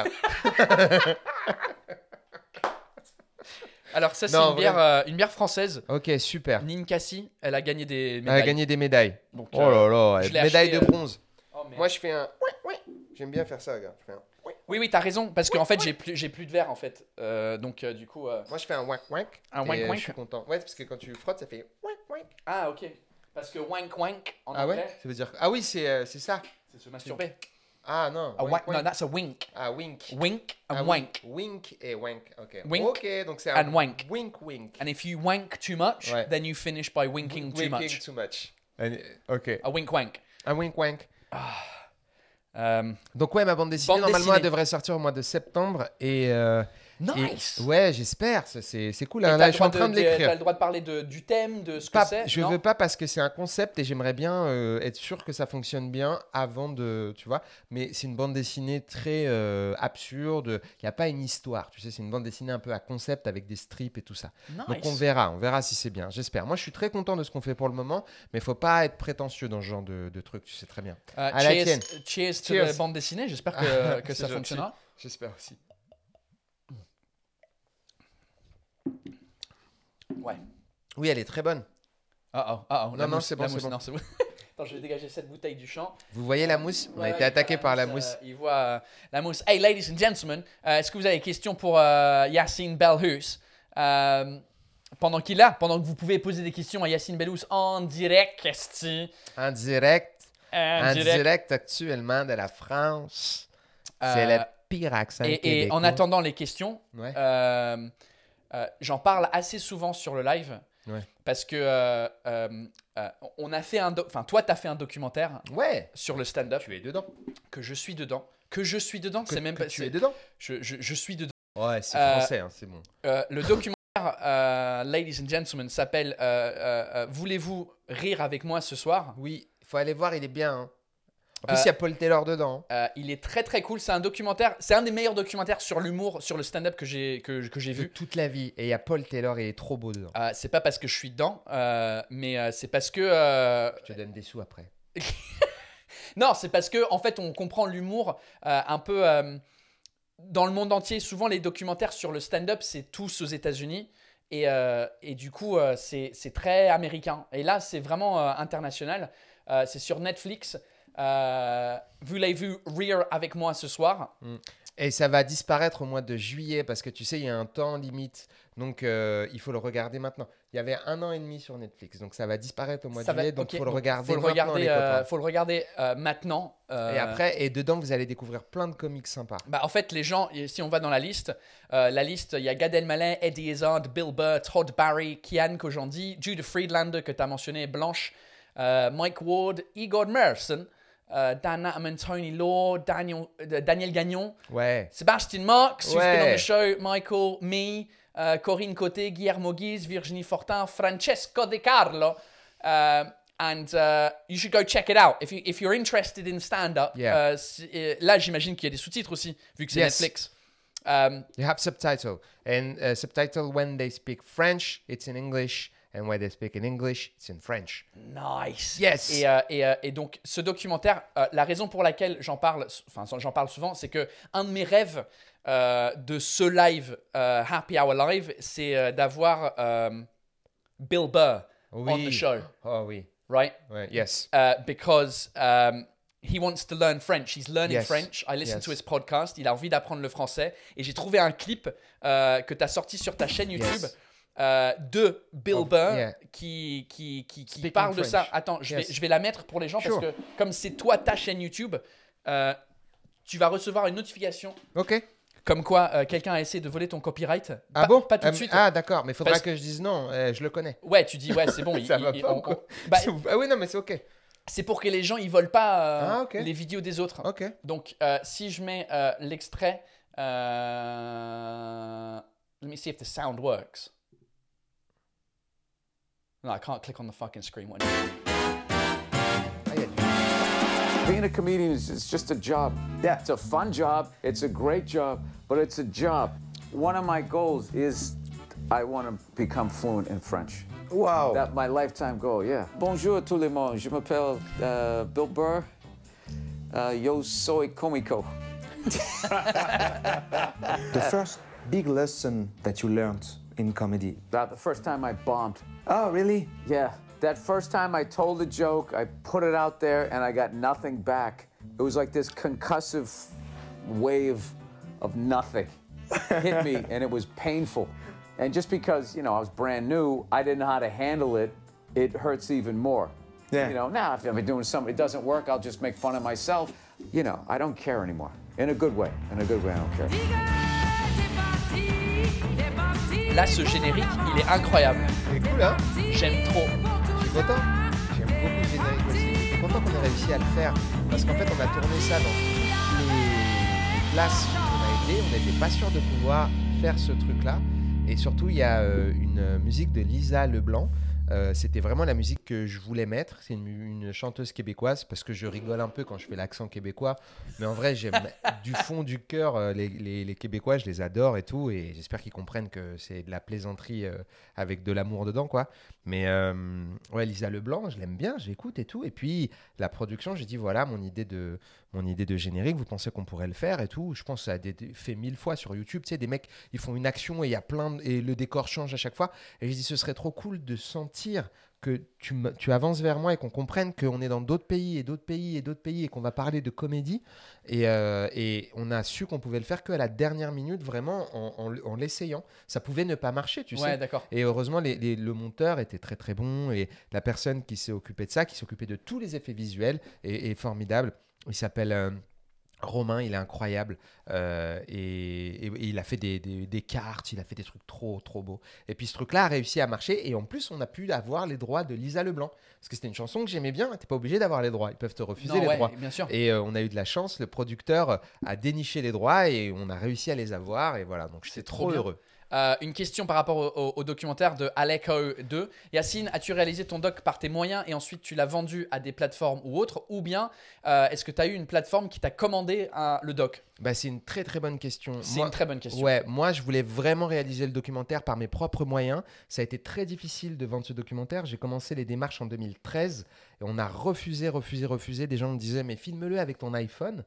Alors ça, c'est Non, une bière française. Ok, super. Ninkasi, elle a gagné des Elle médailles. a gagné des médailles. Donc, Oh là là, je l'ai médaille acheté, de bronze. Oh, merde. Moi, je fais un. J'aime bien faire ça, regarde. Je fais un. Oui, t'as raison, parce qu'en fait, j'ai plus de verre en fait. Du coup. Moi, je fais un wank wank. Un wank et wank. Je suis content. Ouais, parce que quand tu frottes, ça fait wank wank. Ah, ok. Parce que wank wank en Ah anglais, ouais. Ça veut dire. Ah oui, c'est ça. c'est se masturber. Ah non. A wank, no, that's a wink. Ah wink. Wink and Ah, wank. Wink et wank. Ok. Wink Ok, donc c'est un and wank. Wink wink. And if you wank too much, Ouais. then you finish by winking too Winking much. too much. Ok. A wink wank. Un wink wank. Euh, Donc ouais, ma bande dessinée, Bande normalement, dessinée. elle devrait sortir au mois de septembre. nice. Ouais, j'espère. C'est cool. Et Hein, t'as là, le je suis en droit train de t'as l'écrire. le droit de parler du thème, de ce que Pas- c'est. je non veux pas parce que c'est un concept et j'aimerais bien être sûr que ça fonctionne bien avant de, tu vois. Mais c'est une bande dessinée très absurde. Il n'y a pas une histoire, tu sais. C'est une bande dessinée un peu à concept avec des strips et tout ça. Nice. Donc on verra si c'est bien. J'espère. Moi, je suis très content de ce qu'on fait pour le moment, mais faut pas être prétentieux dans ce genre de truc. Tu sais très bien. À la tienne. Cheers to Cheers. la bande dessinée. J'espère que C'est ça gentil. fonctionnera. J'espère aussi. Ouais. Oui, elle est très bonne. Non, c'est bon, la c'est mousse, bon. non, c'est bon. Attends, je vais dégager cette bouteille du champ. Vous voyez la mousse? On a Ouais, été ouais, attaqué il voit par la mousse. il voit la mousse. Hey, ladies and gentlemen, est-ce que vous avez des questions pour Yacine Bellhus pendant que vous pouvez poser des questions à Yacine Bellhus en direct, esti. En direct. En En direct. direct actuellement de la France. C'est le pire accent Et québécois. en attendant les questions, Ouais. j'en parle assez souvent sur le live. Ouais. Parce que on a fait toi, tu as fait un documentaire Ouais. sur le stand-up Tu es dedans. que je suis dedans. C'est même Que pas. tu es dedans. Je suis dedans. Ouais, c'est français, hein, c'est bon. Le documentaire, ladies and gentlemen, s'appelle Voulez-vous rire avec moi ce soir? Oui, il faut aller voir, il est bien. Hein. En plus, Euh, il y a Paul Taylor dedans. Il est très très cool. C'est un documentaire. C'est un des meilleurs documentaires sur l'humour, sur le stand-up que j'ai De vu. toute la vie. Et il y a Paul Taylor, il est trop beau dedans. C'est pas parce que je suis dedans, mais c'est parce que. Je te donne des sous après. Non, c'est parce que en fait, on comprend l'humour un peu dans le monde entier. Souvent, les documentaires sur le stand-up, c'est tous aux États-Unis. Et du coup, c'est très américain. Et là, c'est vraiment international. C'est sur Netflix. Voulez-vous rire avec moi ce soir? Et ça va disparaître au mois de juillet parce que tu sais, il y a un temps limite. Donc, il faut le regarder maintenant. Il y avait 1 an et demi sur Netflix. Donc, ça va disparaître au mois de juillet. Donc, il faut le regarder maintenant, les copains. Faut le regarder maintenant. Et après, et dedans, vous allez découvrir plein de comiques sympas. Bah, en fait, les gens, si on va dans la liste, il y a Gad Elmaleh, Eddie Izzard, Bill Burr, Todd Barry, Kian Kojandi, Judah Friedlander que tu as mentionné, Blanche, Mike Ward, Igor Merson, Dan Natterman, Tony Law, Daniel Gagnon, Ouais. Sebastian Marks, who's been on Ouais. the show, Michael, me, Corinne Côté, Guillermo Guise, Virginie Fortin, Francesco De Carlo. And you should go check it out. If you're interested in stand-up, Yeah. là, j'imagine qu'il y a des sous-titres aussi, vu que c'est Yes. Netflix. You have subtitle. And subtitle when they speak French, it's in English. And when they speak in English, it's in French. Nice. Yes. Et donc, ce documentaire, la raison pour laquelle j'en parle souvent, c'est que un de mes rêves de ce live, Happy Hour Live, c'est d'avoir Bill Burr on the show, Oh oui. right? Ouais. Yes. Because he wants to learn French. He's learning Yes. French. I listen Yes. to his podcast. Il a envie d'apprendre le français. Et j'ai trouvé un clip que tu as sorti sur ta chaîne YouTube. Yes. De Bill Burr yeah. qui Speaking parle de ça. French. Attends, Yes. je vais la mettre pour les gens Sure. parce que comme c'est toi ta chaîne YouTube, tu vas recevoir une notification Ok. comme quoi quelqu'un a essayé de voler ton copyright. Ah bon? Pas tout de suite. Ah d'accord, mais il faudra Parce- que je dise non, je le connais. Ouais, tu dis ouais, c'est bon. Ça va pas ou quoi? Bah, Ah oui, non, mais c'est ok. c'est pour que les gens ils volent pas Ah, ok. les vidéos des autres. Ok. Donc si je mets l'extrait, let me see if the sound works. No, I can't click on the fucking screen one. Ah, il y a du- Being a comedian is just a job. Yeah. It's a fun job. It's a great job, but it's a job. One of my goals is I want to become fluent in French. Wow. That's my lifetime goal, yeah. Bonjour tout le monde. Je m'appelle Bill Burr. Yo soy comico. The first big lesson that you learned in comedy. The first time I bombed. Oh, really? Yeah, that first time I told a joke, I put it out there and I got nothing back. It was like this concussive wave of nothing hit me and it was painful. And just because, I was brand new, I didn't know how to handle it, it hurts even more. Yeah. Now if I'm doing something, it doesn't work, I'll just make fun of myself. I don't care anymore. In a good way. In a good way, I don't care. Là, ce générique, il est incroyable. C'est cool, hein? J'aime trop. Je suis content. J'aime beaucoup le générique aussi. Je suis content qu'on ait réussi à le faire. Parce qu'en fait, on a tourné ça dans toutes les places où on a été. On n'était pas sûr de pouvoir faire ce truc-là. Et surtout, il y a une musique de Lisa Leblanc. C'était vraiment la musique que je voulais mettre. C'est une chanteuse québécoise parce que je rigole un peu quand je fais l'accent québécois. Mais en vrai, j'aime du fond du cœur les Québécois. Je les adore et tout. Et j'espère qu'ils comprennent que c'est de la plaisanterie avec de l'amour dedans, quoi. Mais ouais, Lisa Leblanc, je l'aime bien, j'écoute et tout. Et puis la production, j'ai dit voilà mon idée de générique. Vous pensez qu'on pourrait le faire et tout? Je pense que ça a été fait 1000 fois sur YouTube. Tu sais, des mecs, ils font une action et il y a et le décor change à chaque fois. Et je dis ce serait trop cool de sentir que tu avances vers moi et qu'on comprenne qu'on est dans d'autres pays et d'autres pays et d'autres pays et qu'on va parler de comédie. Et on a su qu'on pouvait le faire qu'à la dernière minute, vraiment en l'essayant. Ça pouvait ne pas marcher, tu sais. Ouais, d'accord. Et heureusement, le monteur était très très bon et la personne qui s'est occupée de ça, qui s'occupait de tous les effets visuels, est formidable. Il s'appelle Romain, il est incroyable et il a fait des cartes, il a fait des trucs trop trop beaux. Et puis ce truc-là a réussi à marcher et en plus on a pu avoir les droits de Lisa Leblanc parce que c'était une chanson que j'aimais bien. T'es pas obligé d'avoir les droits, ils peuvent te refuser les droits. Bien sûr. Et on a eu de la chance, le producteur a déniché les droits et on a réussi à les avoir et voilà. Donc j'étais trop bien. heureux. Une question par rapport au documentaire de Aleko 2. Yacine, as-tu réalisé ton doc par tes moyens et ensuite tu l'as vendu à des plateformes ou autres? Ou bien est-ce que tu as eu une plateforme qui t'a commandé le doc? C'est une très très bonne question. C'est une très bonne question. Ouais, moi je voulais vraiment réaliser le documentaire par mes propres moyens. Ça a été très difficile de vendre ce documentaire. J'ai commencé les démarches en 2013 et on a refusé. Des gens me disaient mais filme-le avec ton iPhone.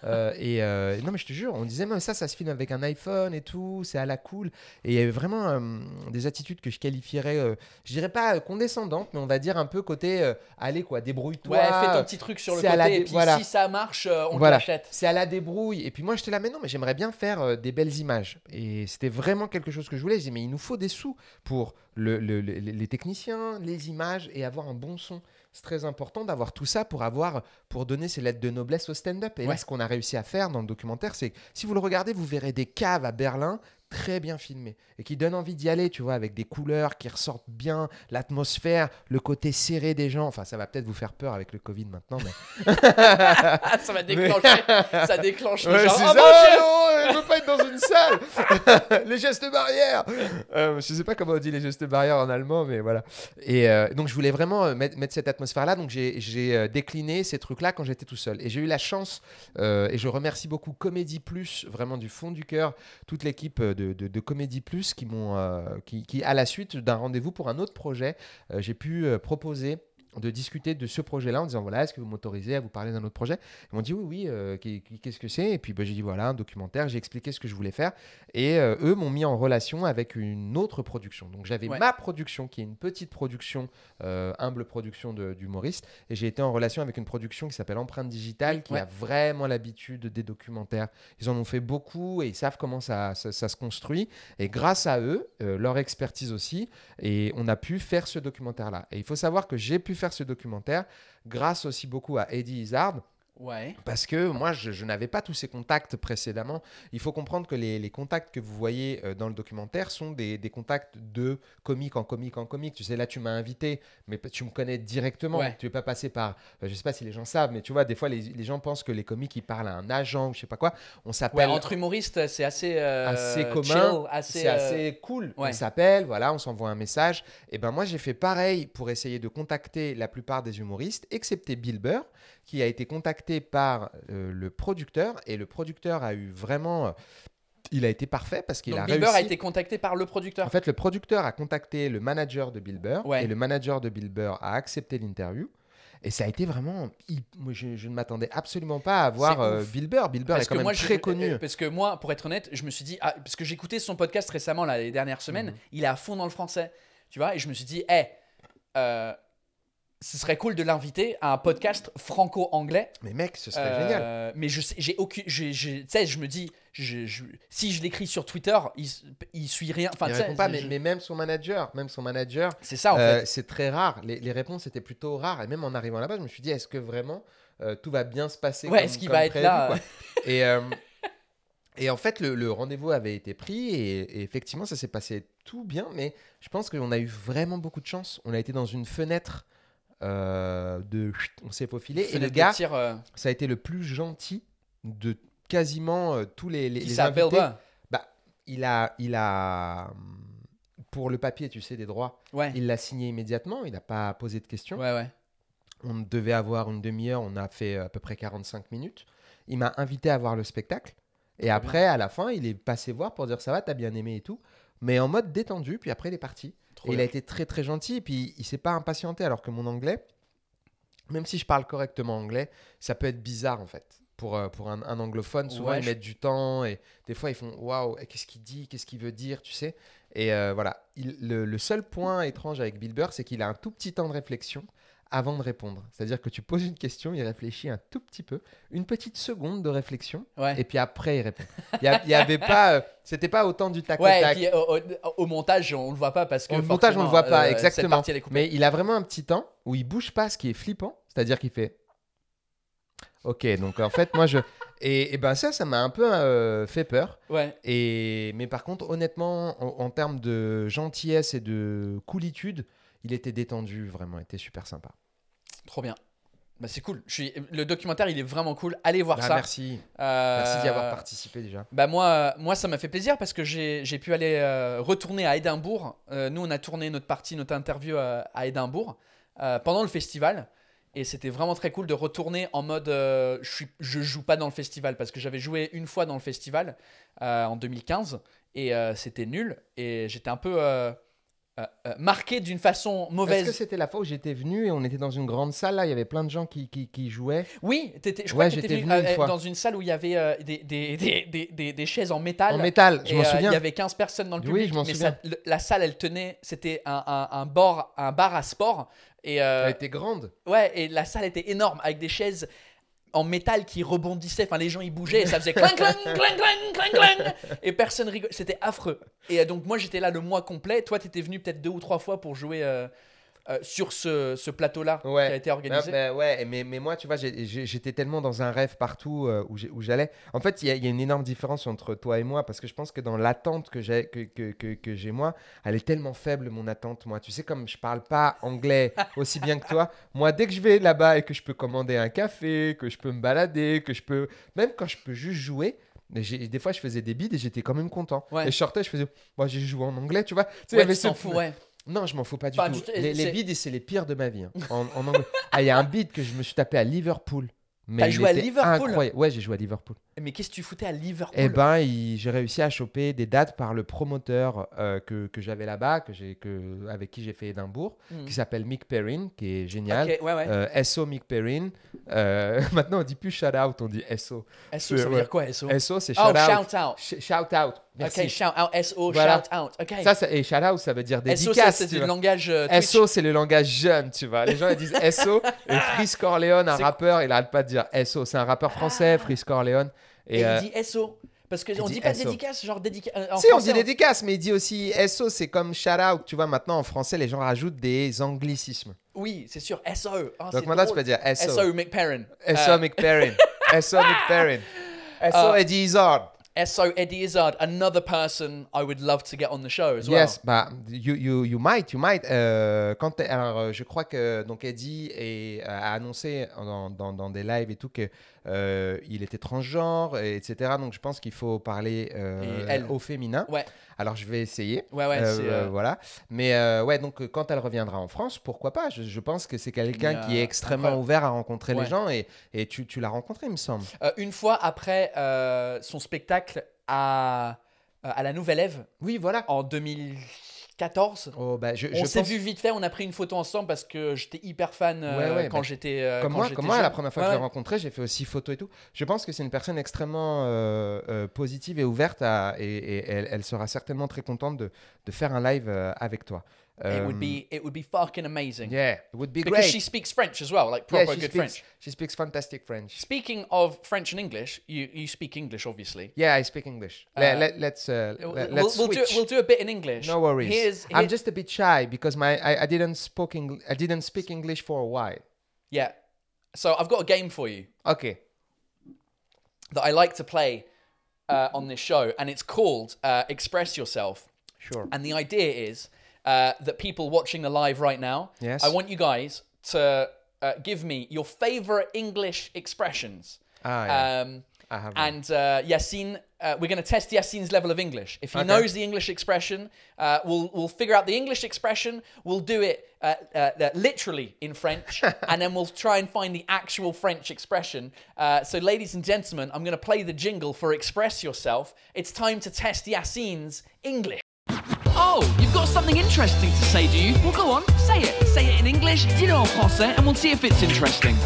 Non mais je te jure, on disait mais ça se filme avec un iPhone et tout, c'est à la cool. Et il y avait vraiment des attitudes que je qualifierais, je dirais pas condescendantes, mais on va dire un peu côté allez quoi, débrouille-toi. Ouais, fais ton petit truc sur le côté et puis si ça marche, on te l'achète. C'est à la débrouille. Et puis moi j'étais là mais non mais j'aimerais bien faire des belles images et c'était vraiment quelque chose que je voulais. Je disais mais il nous faut des sous pour les techniciens, les images et avoir un bon son. C'est très important d'avoir tout ça pour donner ces lettres de noblesse au stand-up. Et là, ce qu'on a réussi à faire dans le documentaire, c'est que si vous le regardez, vous verrez des caves à Berlin très bien filmées et qui donnent envie d'y aller, tu vois, avec des couleurs qui ressortent bien, l'atmosphère, le côté serré des gens. Enfin, ça va peut-être vous faire peur avec le Covid maintenant, mais... Ça va déclencher, ça déclenche le ouais, genre. C'est Oh ça, mon Dieu, je veux pas être dans une salle. Les gestes barrières. Je sais pas comment on dit les gestes barrières en allemand, mais voilà. Et donc, je voulais vraiment mettre cette atmosphère-là. Donc, j'ai décliné ces trucs-là quand j'étais tout seul. Et j'ai eu la chance, et je remercie beaucoup Comédie Plus, vraiment du fond du cœur, toute l'équipe de Comédie Plus qui à la suite d'un rendez-vous pour un autre projet, j'ai pu proposer de discuter de ce projet-là en disant voilà, est-ce que vous m'autorisez à vous parler d'un autre projet? Ils m'ont dit oui, qu'est-ce que c'est? Et puis j'ai dit voilà, un documentaire, j'ai expliqué ce que je voulais faire et eux m'ont mis en relation avec une autre production. Donc j'avais ma production qui est une petite production, humble production d'humoriste, et j'ai été en relation avec une production qui s'appelle Empreinte Digitale qui a vraiment l'habitude des documentaires. Ils en ont fait beaucoup et ils savent comment ça se construit, et grâce à eux, leur expertise aussi, et on a pu faire ce documentaire-là. Et il faut savoir que j'ai pu faire ce documentaire grâce aussi beaucoup à Eddie Izzard, Ouais. Parce que moi, je n'avais pas tous ces contacts précédemment. Il faut comprendre que les contacts que vous voyez dans le documentaire sont des contacts de comique en comique en comique. Tu sais, là, tu m'as invité, mais tu me connais directement. Ouais. Tu ne veux pas passer par... je ne sais pas si les gens savent, mais tu vois, des fois, les gens pensent que les comiques, ils parlent à un agent ou je ne sais pas quoi. On Ouais, s'appelle... entre humoristes, c'est assez, assez commun, chill, assez, c'est assez cool. ouais. On s'appelle, voilà, on s'envoie un message. Et ben moi, j'ai fait pareil pour essayer de contacter la plupart des humoristes, excepté Bill Burr, qui a été contacté par le producteur. Et le producteur a eu vraiment... il a été parfait parce qu'il Donc a Bill réussi. Burr a été contacté par le producteur. En fait, le producteur a contacté le manager de Bill Burr. Ouais. Et le manager de Bill Burr a accepté l'interview. Et ça a été vraiment... Moi, je ne m'attendais absolument pas à voir C'est ouf. Bill Burr. Bill Burr est quand même très connu. Parce que moi, pour être honnête, je me suis dit, parce que j'ai écouté son podcast récemment, là, les dernières semaines, il est à fond dans le français, tu vois, et je me suis dit, ce serait cool de l'inviter à un podcast franco-anglais. Mais mec, ce serait génial. Mais je sais, j'ai aucune, tu sais, je me dis, si je l'écris sur Twitter, il suit rien. Enfin, Il tu sais, répond pas, mais même son manager, c'est ça en fait. c'est très rare. Les réponses étaient plutôt rares. Et même en arrivant là-bas, je me suis dit, est-ce que vraiment tout va bien se passer Ouais, comme, est-ce qu'il comme va être prévu, là quoi. Et en fait, le rendez-vous avait été pris et effectivement, ça s'est passé tout bien. Mais je pense qu'on a eu vraiment beaucoup de chance. On a été dans une fenêtre on s'est faufilé. Et le Fenêtre de gars, tir, ça a été le plus gentil de quasiment tous les qui les s'appelle invités. quoi Bah, il a pour le papier, tu sais, des droits, Ouais. il l'a signé immédiatement. Il n'a pas posé de questions. Ouais. On devait avoir une demi-heure. On a fait à peu près 45 minutes. Il m'a invité à voir le spectacle. Et après, à la fin, il est passé voir pour dire ça va, t'as bien aimé et tout. Mais en mode détendu. Puis après, il est parti. Trop Et il bien. a été très très gentil. Et puis il s'est pas impatienté. Alors que mon anglais, même si je parle correctement anglais, ça peut être bizarre en fait. Pour un anglophone, souvent Ouais, ils mettent du temps et des fois ils font waouh, qu'est-ce qu'il dit, qu'est-ce qu'il veut dire, tu sais. Et voilà, le seul point étrange avec Bill Burr, c'est qu'il a un tout petit temps de réflexion avant de répondre. C'est-à-dire que tu poses une question, il réfléchit un tout petit peu, une petite seconde de réflexion, Ouais. et puis après il répond. Il y avait pas, c'était pas autant du tac au Ouais, et tac. puis au montage, on le voit pas parce que Au montage, on le forcément, voit pas, cette exactement. partie, elle est coupée. Mais il a vraiment un petit temps où il bouge pas, ce qui est flippant. C'est-à-dire qu'il fait. Ok, donc en fait, moi je. Et ben ça m'a un peu fait peur. Ouais. Mais par contre, honnêtement, en termes de gentillesse et de coolitude, il était détendu, vraiment, il était super sympa. Trop bien. Bah, c'est cool. Le documentaire, il est vraiment cool. Allez voir ça. Merci. Merci d'y avoir participé déjà. Bah moi, ça m'a fait plaisir parce que j'ai pu aller retourner à Édimbourg. Nous, on a tourné notre interview à Édimbourg pendant le festival. Et c'était vraiment très cool de retourner en mode je joue pas dans le festival parce que j'avais joué une fois dans le festival en 2015 et c'était nul. Et j'étais un peu marqué d'une façon mauvaise. Est-ce que c'était la fois où j'étais venu et on était dans une grande salle là, il y avait plein de gens qui jouaient. Oui, je crois que j'étais t'étais venu une fois. dans une salle où il y avait des chaises en métal. En métal, je Et, m'en souviens. il y avait 15 personnes dans le Oui, public, je m'en mais souviens. la salle, elle tenait, c'était un bar à sport. Et, Elle était grande. ouais, et la salle était énorme, avec des chaises en métal qui rebondissaient, enfin les gens ils bougeaient et ça faisait clang clang clang clang clang clang et personne rigolait, c'était affreux. Et donc moi j'étais là le mois complet, toi t'étais venu peut-être 2 ou 3 fois pour jouer sur ce plateau-là qui a été organisé. Ouais, mais moi, tu vois, j'étais tellement dans un rêve partout où j'allais. En fait, il y a une énorme différence entre toi et moi parce que je pense que dans l'attente que j'ai moi, elle est tellement faible, mon attente. Moi, tu sais, comme je parle pas anglais aussi bien que toi, moi, dès que je vais là-bas et que je peux commander un café, que je peux me balader, que je peux... Même quand je peux juste jouer... Des fois, je faisais des bides et j'étais quand même content. Ouais. Et je sortais, je faisais... Moi, j'ai joué en anglais, tu vois. Tu sais, il y Ouais, avait tu t'en ce- fous, ouais. Non, je m'en fous pas du Enfin, tout. c'est- Les bids, c'est les pires de ma vie. Hein. En anglais. Ah, il y a un bid que je me suis tapé à Liverpool. Mais T'as il joué à était Liverpool? incroyable. Ouais, j'ai joué à Liverpool. Mais qu'est-ce que tu foutais à Liverpool? Eh ben, j'ai réussi à choper des dates par le promoteur que j'avais là-bas, avec qui j'ai fait Édimbourg, qui s'appelle Mick Perrin, qui est génial. Ok, ouais. SO Mick Perrin. Maintenant, on dit plus shout out, on dit SO. SO, ça veut ouais. dire quoi, SO? SO, c'est Oh, shout out. shout out. Shout out. Merci. Ok, shout out, SO, Voilà. shout out. Ok. Et shout out, ça veut dire SO, dédicace. c'est tu du vois. langage Twitch. SO, c'est le langage jeune, tu vois. Les gens, ils disent SO. Et Freeze Corleone, un C'est- rappeur, il n'arrête pas de dire SO. C'est un rappeur français, Freeze Corleone. Et il dit SO. Parce qu'on Il dit dit pas SO. dédicace, genre dédicace. Si, on dit dédicace, mais il dit aussi SO, c'est comme shout out. Tu vois, maintenant en français, les gens rajoutent des anglicismes. Oui, c'est sûr, SO. Ah, Donc c'est maintenant, tu drôle. peux dire SO. SO McParren. SO McParren. SO McParren. SO Eddie Izzard. SO Eddie Izzard, another person I would love to get on the show as well. Yes, bah, you might. Alors, je crois que donc Eddie a annoncé dans des lives et tout que il était transgenre, etc. Donc je pense qu'il faut parler Et elle. au féminin. Ouais. Alors je vais essayer. Ouais, Voilà. Mais ouais, donc quand elle reviendra en France, pourquoi pas? Je pense que c'est quelqu'un qui est extrêmement incroyable. ouvert à rencontrer Ouais. les gens et tu l'as rencontré, il me semble. Une fois après son spectacle à la Nouvelle Ève Oui, voilà. en 2014. Oh, bah, On s'est pense- vu vite fait, on a pris une photo ensemble parce que j'étais hyper fan Ouais, quand bah, j'étais Comme quand moi, j'étais comme moi, jeune. la première fois Ouais, que je l'ai ouais. rencontré, j'ai fait aussi photo et tout. Je pense que c'est une personne extrêmement positive et ouverte et elle sera certainement très contente de faire un live avec toi. It would be fucking amazing. Yeah, it would be Because great. she speaks French as well, like Yeah, proper good French. she speaks fantastic French. Speaking of French and English, you speak English obviously. Yeah, I speak English. Let's We'll switch. do a bit in English. No worries. I'm Here- just a bit shy because I didn't speak English for a while. Yeah. So I've got a game for you Okay. that I like to play on this show, and it's called Express Yourself. Sure. And the idea is that people watching the live right now, Yes. I want you guys to give me your favorite English expressions. Yeah. I have one. And Yassine, we're going to test Yassine's level of English. If he Okay. knows the English expression, we'll figure out the English expression. We'll do it literally in French, and then we'll try and find the actual French expression. So, ladies and gentlemen, I'm going to play the jingle for Express Yourself. It's time to test Yassine's English. Oh, you've got something interesting to say, do you? Well, go on, say it. Say it in English, dis-le en français, and we'll see if it's interesting.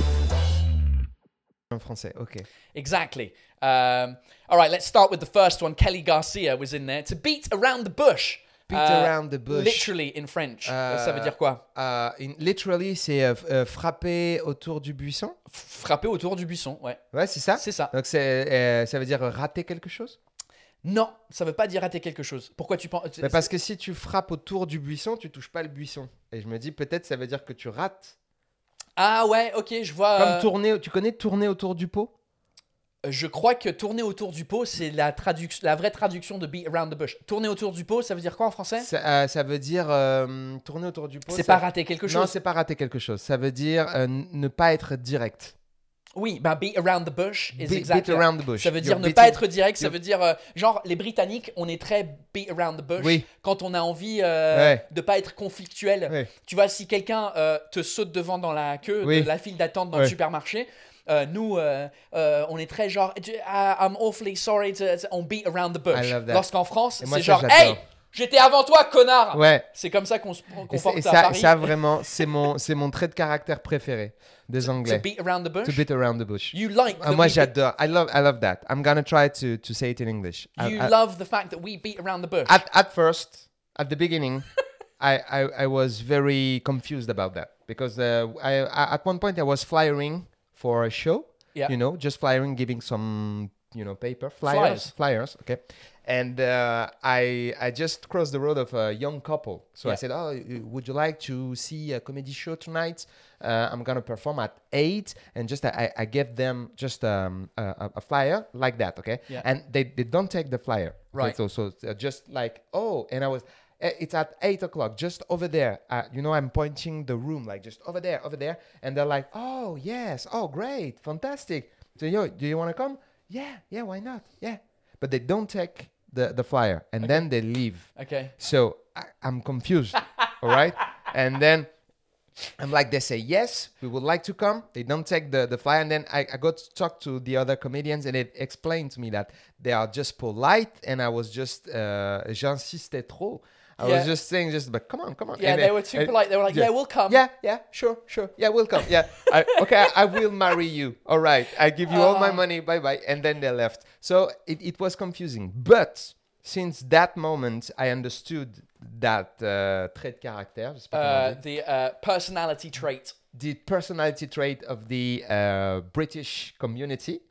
En français, ok. Exactly. All right, let's start with the first one. Kelly Garcia was in there. To beat around the bush. Beat around the bush. Literally in French. Ça veut dire quoi? Literally, c'est frapper autour du buisson. Frapper autour du buisson, ouais. Ouais, c'est ça. C'est ça. Donc ça veut dire rater quelque chose. Non, ça veut pas dire rater quelque chose. Pourquoi tu penses? Mais parce que si tu frappes autour du buisson, tu touches pas le buisson. Et je me dis peut-être ça veut dire que tu rates. Ah ouais, ok, je vois. Comme tourner. Tu connais tourner autour du pot? Je crois que tourner autour du pot, c'est la vraie traduction de beat around the bush. Tourner autour du pot, ça veut dire quoi en français? Ça veut dire tourner autour du pot. C'est ça- pas rater quelque chose. Non, c'est pas rater quelque chose. Ça veut dire ne pas être direct. Oui, ben beat around the bush is Beat exactly. around the bush. Ça veut dire You're ne pas beating- être direct, ça you're- veut dire genre les Britanniques, on est très beat around the bush Oui. quand on a envie Ouais. de pas être conflictuel. Ouais. Tu vois, si quelqu'un te saute devant dans la queue Oui. de la file d'attente dans Ouais. le supermarché, nous on est très genre I'm awfully sorry on beat around the bush. I love that. Lorsqu'en France, Et moi, c'est ça, genre j'adore. hey, j'étais avant toi, connard. Ouais. C'est comme ça qu'on se Et comporte à ça, Paris. ça vraiment, c'est mon trait de caractère préféré des To Anglais. beat around the bush. To beat around the bush. You like that Moi, we beat- j'adore. I love that. I'm gonna try to say it in English. You love the fact that we beat around the bush. At first, at the beginning, I was very confused about that because at one point I was flyering for a show. Yeah. You know, just flyering, giving some paper flyers. Okay. And I just crossed the road of a young couple. So I Yeah. said, "Oh, would you like to see a comedy show tonight? I'm gonna perform at 8." And just I gave them just a flyer like that. Okay. Yeah. And they don't take the flyer. Right. Okay, so just like, oh, and I was, it's at 8 o'clock, just over there. I'm pointing the room, like just over there. And they're like, oh, yes. Oh, great. Fantastic. So, do you want to come? Yeah, why not? Yeah. But they don't take the flyer and then they leave. Okay. So I'm confused. All right. And then I'm like, they say, yes, we would like to come. They don't take the flyer. And then I got to talk to the other comedians and it explained to me that they are just polite. And I was just, j'insistais trop. I was just saying, but come on. Yeah, And they were too polite. They were like, yeah, we'll come. Yeah, sure. Yeah, we'll come. Yeah, I will marry you. All right, I give you all my money. Bye. And then they left. So it was confusing. But since that moment, I understood that trait de caractère. Je sais pas comment on dit. The personality trait. The personality trait of the British community.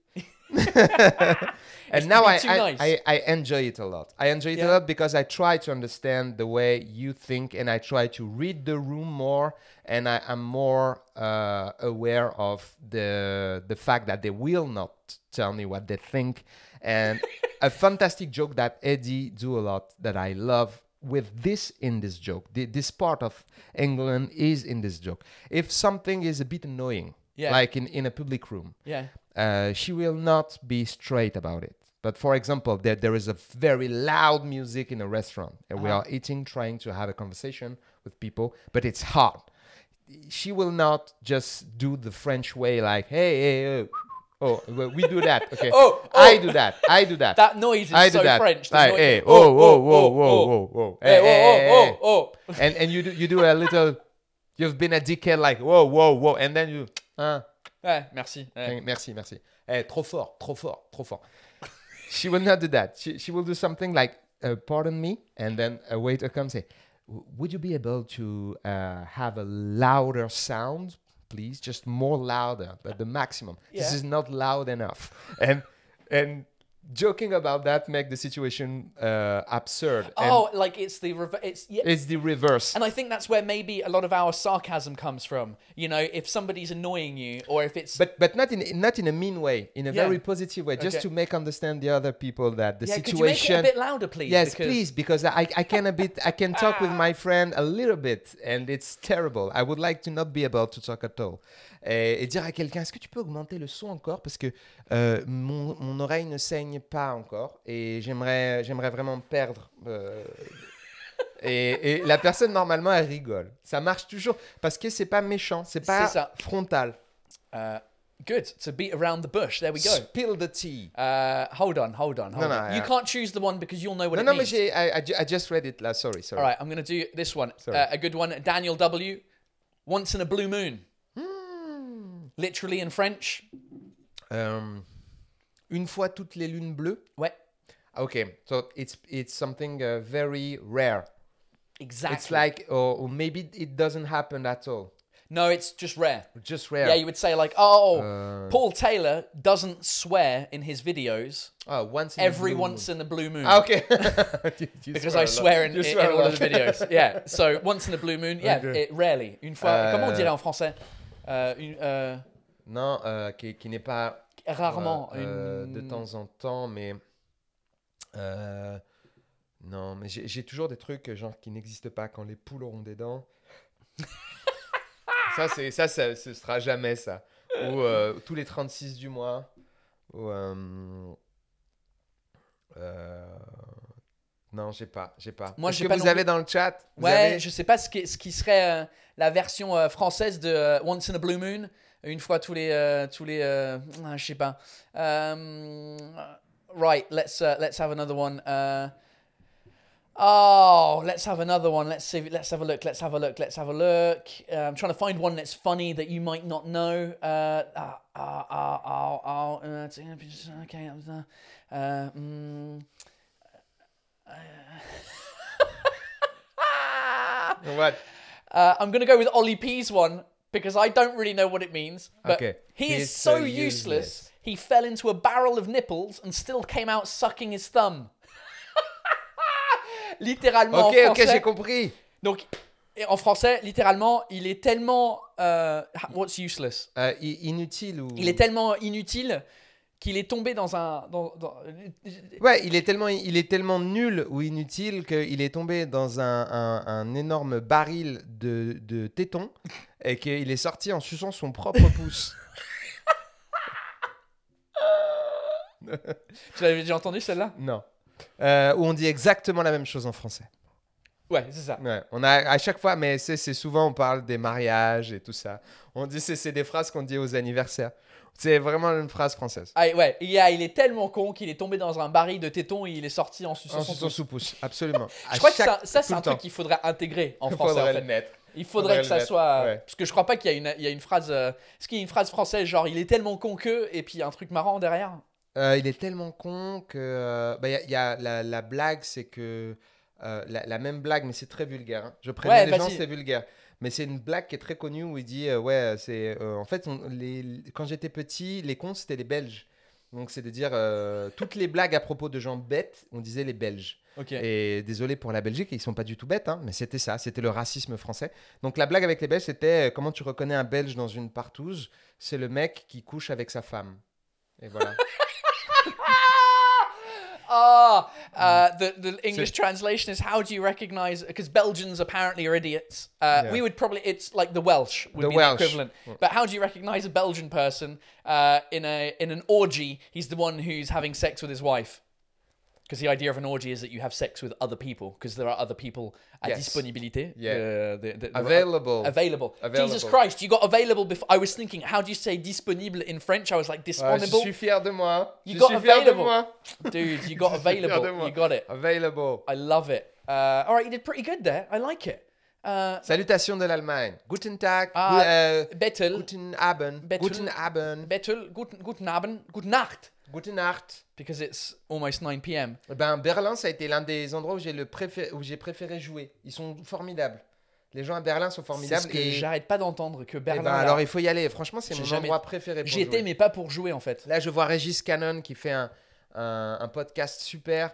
And to now be too nice. I enjoy it a lot. I enjoy it a Yeah. lot because I try to understand the way you think, and I try to read the room more, and I am more aware of the fact that they will not tell me what they think. And a fantastic joke that Eddie do a lot that I love with this in this joke, this part of England is in this joke. If something is a bit annoying, Yeah. like in a public room, Yeah. she will not be straight about it. But for example, there is a very loud music in a restaurant, and we are eating, trying to have a conversation with people, but it's hard. She will not just do the French way, like, hey, oh, well, we do that. Okay. I do that. That noise is I do so that. French. Like, Noise- hey, whoa. Hey, whoa. And you do a little. You've been a dickhead, like whoa, and then you. Merci. Merci. Hey, trop fort. She will not do that. She will do something like, pardon me, and then a waiter comes and say, would you be able to have a louder sound, please? Just more louder, but the maximum. This Yeah. is not loud enough. And joking about that make the situation absurd. Oh, like it's the it's It's the reverse. And I think that's where maybe a lot of our sarcasm comes from. You know, if somebody's annoying you, or if it's But not in a mean way, in a Yeah. very positive way, just Okay. to make understand the other people that the yeah, could you make it situation. a bit louder, please? Yes, Because- please, because I can talk with my friend a little bit, and it's terrible. I would like to not be able to talk at all. Et dire à quelqu'un, est-ce que tu peux augmenter le son encore, parce que mon oreille ne saigne pas encore, et j'aimerais vraiment me perdre. Et la personne normalement elle rigole. Ça marche toujours parce que c'est pas méchant, c'est pas C'est ça. frontal. Good. To beat around the bush. There we go. Spill the tea. Hold on. no, You can't choose the one because you'll know what No, it no, mais means. I just read it last. Sorry. All right, I'm going to do this one. Sorry. A good one. Daniel W. Once in a blue moon. Literally in French. Une fois toutes les lunes bleues. Ouais. Okay, so it's something very rare. Exactly. It's like, or maybe it doesn't happen at all. No, it's just rare. Just rare. Yeah, you would say like, Paul Taylor doesn't swear in his videos once in every a blue once moon. in a blue moon. Okay. Because I swear in swear a all lot. of the videos. Yeah. So once in a blue moon. Yeah. Okay. Rarely. Une fois. Comment on dirait en français? Non, qui n'est pas Rarement. de temps en temps, mais non, mais j'ai toujours des trucs genre qui n'existent pas quand les poules auront des dents. ça, ce sera jamais ça. Ou tous les 36 du mois. Ou non, j'ai pas. Moi, Est-ce j'ai que pas vous non avez plus. dans le chat? Vous Ouais, avez... je sais pas ce qui serait la version française de Once in a Blue Moon, une fois tous les je sais pas. Right, let's have another one. Let's have another one. Let's have a look. I'm trying to find one that's funny that you might not know. Okay. What? I'm going to go with Ollie P's one because I don't really know what it means. But Okay. he is so useless. He fell into a barrel of nipples and still came out sucking his thumb. Littéralement Ok, en français. j'ai compris. Donc, en français, littéralement, il est tellement... what's useless? Inutile ou... Il est tellement inutile qu'il est tombé dans un... Ouais, il est tellement nul ou inutile qu'il est tombé dans un énorme baril de tétons et qu'il est sorti en suçant son propre pouce. Tu l'avais déjà entendu celle-là? Non. Où on dit exactement la même chose en français. Ouais, c'est ça. Ouais, on a à chaque fois, mais c'est souvent on parle des mariages et tout ça. On dit c'est des phrases qu'on dit aux anniversaires. C'est vraiment une phrase française. Ah, ouais, il est tellement con qu'il est tombé dans un baril de tétons et il est sorti en suçant son pouce. sous pouce, absolument. Je crois que ça c'est un truc qu'il faudrait intégrer en français. Faudrait En fait. le mettre. Il faudrait que ça soit... Ouais. Parce que je crois pas qu'il y a une phrase... Est-ce qu'il y a une phrase française genre il est tellement con que... Et puis un truc marrant derrière? Il est tellement con que... Il y a la blague, c'est que... la même blague, mais c'est très vulgaire. Hein. Je préviens les gens, vas-y. c'est vulgaire. Mais c'est une blague qui est très connue où il dit en fait, quand j'étais petit, les cons, c'était les Belges. Donc, c'est de dire toutes les blagues à propos de gens bêtes, on disait les Belges. Ok. Et désolé pour la Belgique, ils sont pas du tout bêtes, hein, mais c'était ça, c'était le racisme français. Donc la blague avec les Belges, c'était comment tu reconnais un Belge dans une partouze? C'est le mec qui couche avec sa femme. Et voilà. The English translation is how do you recognize, because Belgians apparently are idiots. We would probably, it's like the Welsh would The be Welsh. the equivalent. But how do you recognize a Belgian person in an orgy? He's the one who's having sex with his wife. Because the idea of an orgy is that you have sex with other people, because there are other people à Yes. disponibilité. Yeah. Available. Available. Jesus Christ, you got available before. I was thinking, how do you say disponible in French? I was like, Je disponible. suis fier de moi. You Je got suis fier de available. moi. Dude, you got Je suis fier de available. moi. You got it. Available. I love it. All right, you did pretty good there. I like it. Salutations de l'Allemagne. Guten Tag. Bettel. Guten Abend. Bettel. Guten Abend. Bettel, guten Abend, gute Nacht. Guten Nacht. Because it's almost 9 p.m. Eh ben, Berlin, ça a été l'un des endroits où j'ai préféré jouer. Ils sont formidables. Les gens à Berlin sont C'est formidables. ce que j'arrête pas d'entendre que Eh Berlin. ben, là, alors, il faut y aller. Franchement, c'est J'ai mon jamais- endroit préféré pour j'y étais, jouer. mais pas pour jouer en fait. Là, je vois Régis Cannon qui fait un podcast super.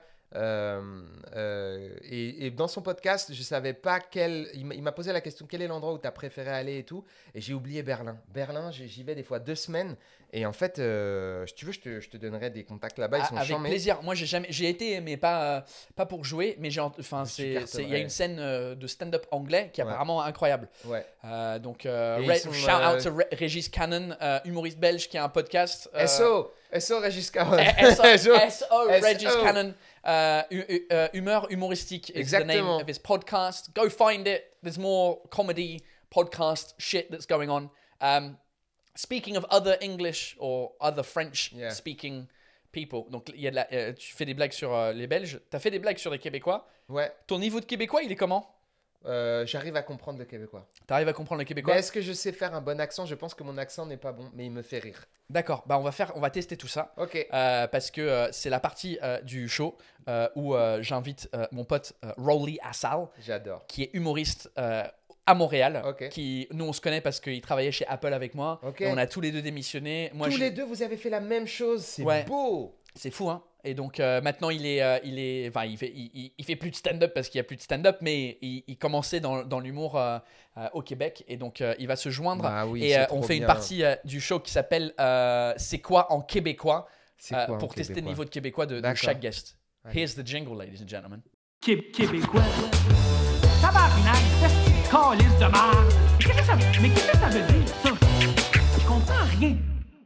Et dans son podcast, je savais pas il m'a posé la question quel est l'endroit où tu as préféré aller et tout. Et j'ai oublié Berlin. Berlin, j'y vais des fois 2 semaines. Et en fait, si tu veux, je te donnerai des contacts là-bas. Ils sont Avec charmés. plaisir. Moi, j'ai été, mais pas pour jouer. Mais il y a cartonnerais. une scène de stand-up anglais qui est Ouais. apparemment incroyable. Ouais. Donc, ils sont, shout out to Régis Cannon, humoriste belge qui a un podcast. SO Régis Cannon. SO Régis Cannon. Humeur humoristique is the name Exactement. of his podcast. Go find it. There's more comedy podcast shit that's going on. Speaking of other English or other French speaking people, donc il y a tu fais des blagues sur les Belges. T'as fait des blagues sur les Québécois. Ouais. Ton niveau de québécois, il est comment? J'arrive à comprendre le québécois. T'arrives à comprendre le québécois? Mais est-ce que je sais faire un bon accent? Je pense que mon accent n'est pas bon, mais il me fait rire. D'accord. Bah on va tester tout ça. Ok. Parce que c'est la partie du show où j'invite mon pote Rowley Assal, J'adore. qui est humoriste à Montréal. Ok. Nous, on se connaît parce qu'il travaillait chez Apple avec moi. Ok. Et on a tous les deux démissionné. Moi, Tous les deux, vous avez fait la même chose. C'est Ouais. beau. C'est fou, hein. Et donc maintenant, il fait plus de stand-up parce qu'il y a plus de stand-up, mais il commençait dans l'humour au Québec. Et donc, il va se joindre. Ah oui, et c'est on trop fait une bien. partie du show qui s'appelle C'est quoi en québécois? C'est quoi en pour tester le québécois? niveau de québécois de D'accord. chaque guest. Allez. Here's the jingle, ladies and gentlemen. Québécois. Tabarnak, c'est calice de merde. Mais qu'est-ce que ça veut dire, ça? Je comprends rien.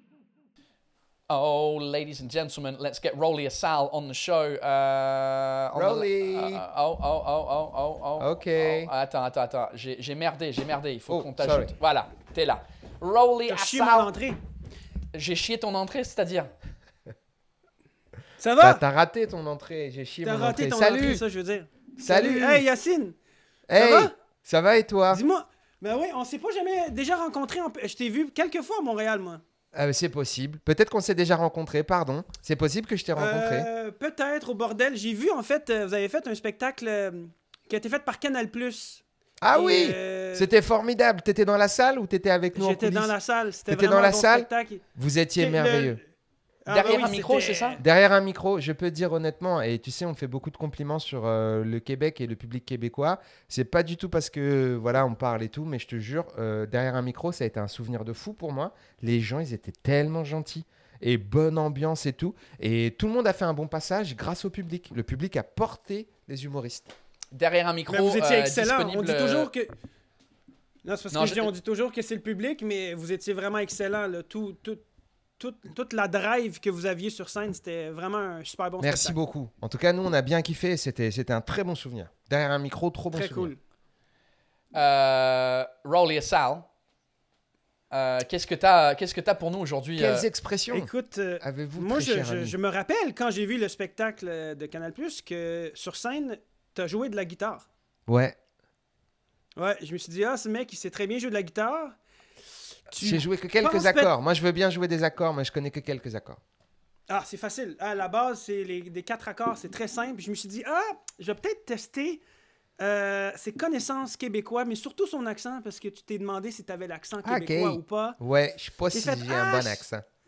Oh, ladies and gentlemen, let's get Rowley Assal on the show. Rowley. Ok. Attends. J'ai merdé. Il faut Oh, qu'on sorry. t'ajoute. Voilà, t'es là. Rowley T'as chié mon Assal. entrée. J'ai chié ton entrée, c'est-à-dire? Ça va? T'as raté ton entrée. J'ai chié T'as mon raté entrée. ton Salut. entrée, ça, je veux dire. Salut. Hey, Yacine. Hey, va? ça va et toi? Dis-moi. Ben oui, on s'est pas jamais déjà rencontrés. Je t'ai vu quelques fois à Montréal, moi. C'est possible. Peut-être qu'on s'est déjà rencontrés, pardon. C'est possible que je t'ai rencontré. Peut-être au bordel. J'ai vu, en fait, vous avez fait un spectacle qui a été fait par Canal+. Ah Et, oui, c'était formidable. T'étais dans la salle ou t'étais avec nous en J'étais coulisses? dans la salle. C'était T'étais vraiment dans la un bon salle? spectacle. Vous étiez Le- merveilleux. Ah, Derrière bah un oui, micro, c'était- c'est ça? Derrière un micro, je peux te dire honnêtement, et tu sais, on fait beaucoup de compliments sur le Québec et le public québécois. C'est pas du tout parce que, voilà, on parle et tout, mais je te jure, derrière un micro, ça a été un souvenir de fou pour moi. Les gens, ils étaient tellement gentils et bonne ambiance et tout. Et tout le monde a fait un bon passage grâce au public. Le public a porté les humoristes. Derrière un micro, Mais vous étiez excellent. disponible. On dit toujours que. Non, c'est parce Non, que je- on dit toujours que c'est le public, mais vous étiez vraiment excellent. Là. Toute la drive que vous aviez sur scène, c'était vraiment un super bon Merci spectacle. beaucoup. En tout cas, nous, on a bien kiffé. C'était un très bon souvenir. Derrière un micro, trop bon Très souvenir. cool. Rowley Assal. Qu'est-ce que t'as pour nous aujourd'hui? Quelles expressions Écoute, avez-vous, moi, très cher ami? je me rappelle quand j'ai vu le spectacle de Canal+, que sur scène, t'as joué de la guitare. Ouais. Ouais, je me suis dit, ce mec, il sait très bien jouer de la guitare. J'ai joué que quelques penses accords. Moi, je veux bien jouer des accords, mais je connais que quelques accords. Ah, c'est facile. À la base, c'est des 4 accords, c'est très simple. Je me suis dit, je vais peut-être tester ses connaissances québécois, mais surtout son accent, parce que tu t'es demandé si tu avais l'accent québécois ou pas. Ouais, je sais pas J'ai si fait, j'ai un bon accent.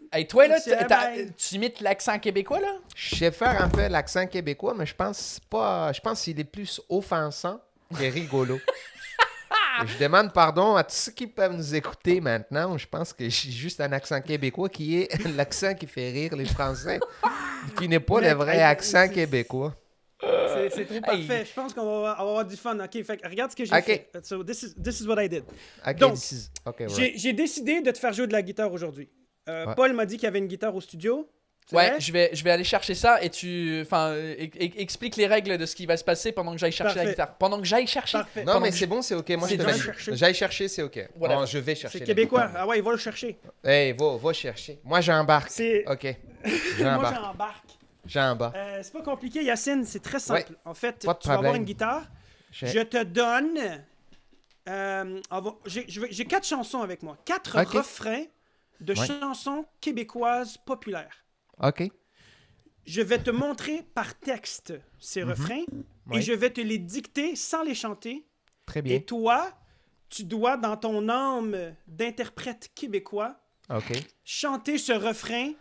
Hey, toi, là, Tiens, bye. tu imites l'accent québécois, là? Je sais faire un peu l'accent québécois, mais je pense qu'il est plus offensant que rigolo. Et je demande pardon à tous ceux qui peuvent nous écouter maintenant. Je pense que j'ai juste un accent québécois qui est l'accent qui fait rire les Français, qui n'est pas le vrai accent québécois. C'est trop parfait. Je pense qu'on va avoir du fun. OK, fait que regarde ce que j'ai fait. So, this is what I did. Donc, j'ai décidé de te faire jouer de la guitare aujourd'hui. Paul m'a dit qu'il y avait une guitare au studio. Ouais, je vais aller chercher ça et tu explique les règles de ce qui va se passer pendant que j'aille chercher la guitare. Pendant que j'aille chercher. Parfait. Non, mais c'est bon, c'est OK. Moi, je te valide. J'aille chercher, c'est OK. Voilà. Bon, je vais chercher. C'est québécois. Ah ouais, il va le chercher. Hey, va chercher. Moi, j'embarque. OK. Moi, j'embarque. J'embarque. C'est pas compliqué, Yacine. C'est très simple. Ouais. En fait, Pas de tu vas avoir problème. une guitare. Je te donne... j'ai 4 chansons avec moi. 4 refrains de chansons québécoises populaires. OK. Je vais te montrer par texte ces refrains et je vais te les dicter sans les chanter. Très bien. Et toi, tu dois, dans ton âme d'interprète québécois, chanter ce refrain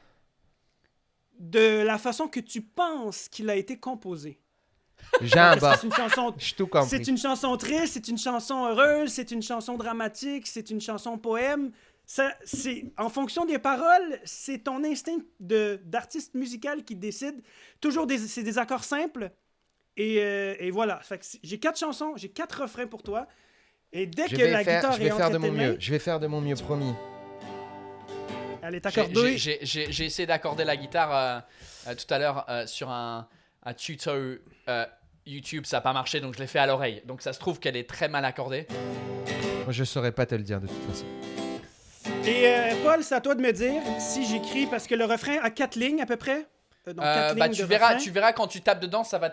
de la façon que tu penses qu'il a été composé. J'embarque. C'est une chanson... Je suis tout compris. C'est une chanson triste, c'est une chanson heureuse, c'est une chanson dramatique, c'est une chanson poème. En fonction des paroles, c'est ton instinct d'artiste musical qui décide. Toujours c'est des accords simples. Et voilà. Fait que j'ai 4 chansons, j'ai 4 refrains pour toi. Et dès que la guitare est entre tes mains... Je vais faire de mon mieux, promis. Elle est accordée. J'ai essayé d'accorder la guitare tout à l'heure sur un tuto YouTube. Ça n'a pas marché, donc je l'ai fait à l'oreille. Donc ça se trouve qu'elle est très mal accordée. Moi, je saurais pas te le dire de toute façon. Et Paul, c'est à toi de me dire si j'écris, parce que le refrain a 4 lignes à peu près. Donc 4 lignes tu de verras quand tu tapes dedans, ça va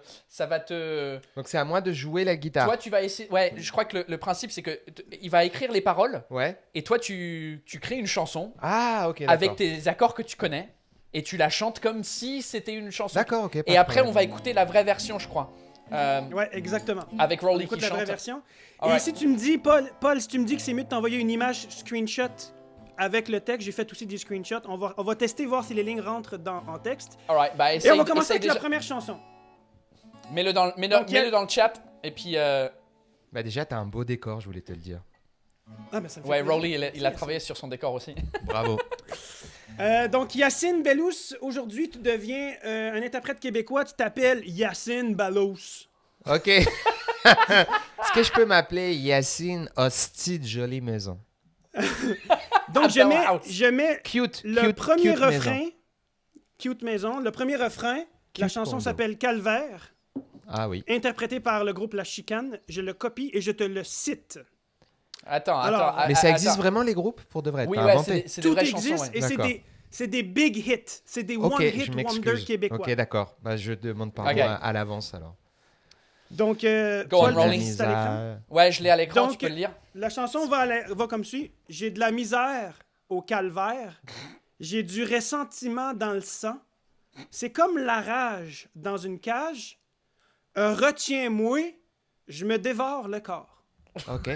te... Donc c'est à moi de jouer la guitare. Toi, tu vas essayer... Ouais, je crois que le principe, c'est que il va écrire les paroles. Ouais. Et toi, tu crées une chanson. Ah, ok, d'accord. Avec tes accords que tu connais. Et tu la chantes comme si c'était une chanson. D'accord, ok. Et après, on va écouter la vraie version, je crois. Ouais, exactement. Avec Rolly écoute qui la chante. vraie version. Alright. Et si tu me dis, Paul, si tu me dis que c'est mieux de t'envoyer une image screenshot avec le texte, j'ai fait aussi des screenshots. On va tester, voir si les lignes rentrent en texte. Alright, bah et on va commencer avec la première chanson. Mets-le dans le chat. Et puis... Bah déjà, t'as un beau décor, je voulais te le dire. Ah, ben ça me fait ouais, plaisir. Rolly, il a travaillé sur son décor aussi. Bravo. Donc, Yacine Bellous, aujourd'hui, tu deviens un interprète québécois. Tu t'appelles Yacine Ballos. OK. Est-ce que je peux m'appeler Yacine Hostie de Jolie Maison? Donc, je mets cute, le premier cute refrain. Maison. Cute Maison. Le premier refrain, Cute la chanson condo. s'appelle Calvaire. Ah oui. Interprété par le groupe La Chicane. Je le copie et je te le cite. Attends. Mais ça existe vraiment, les groupes, pour de vrai? Oui, T'as ouais, inventé? c'est des Tout vraies existe chansons. Ouais. et D'accord. c'est des big hits. C'est des Ok, one-hit je wonder m'excuse. québécois. Ok, d'accord. Bah, je demande pardon Ok. à l'avance, alors. Donc, Go on, Paul, Rolling. c'est à l'écran. Ouais, je l'ai à l'écran, Donc, tu peux le lire. La chanson va comme suit. J'ai de la misère au calvaire. J'ai du ressentiment dans le sang. C'est comme la rage dans une cage. Retiens-moi, je me dévore le corps. OK.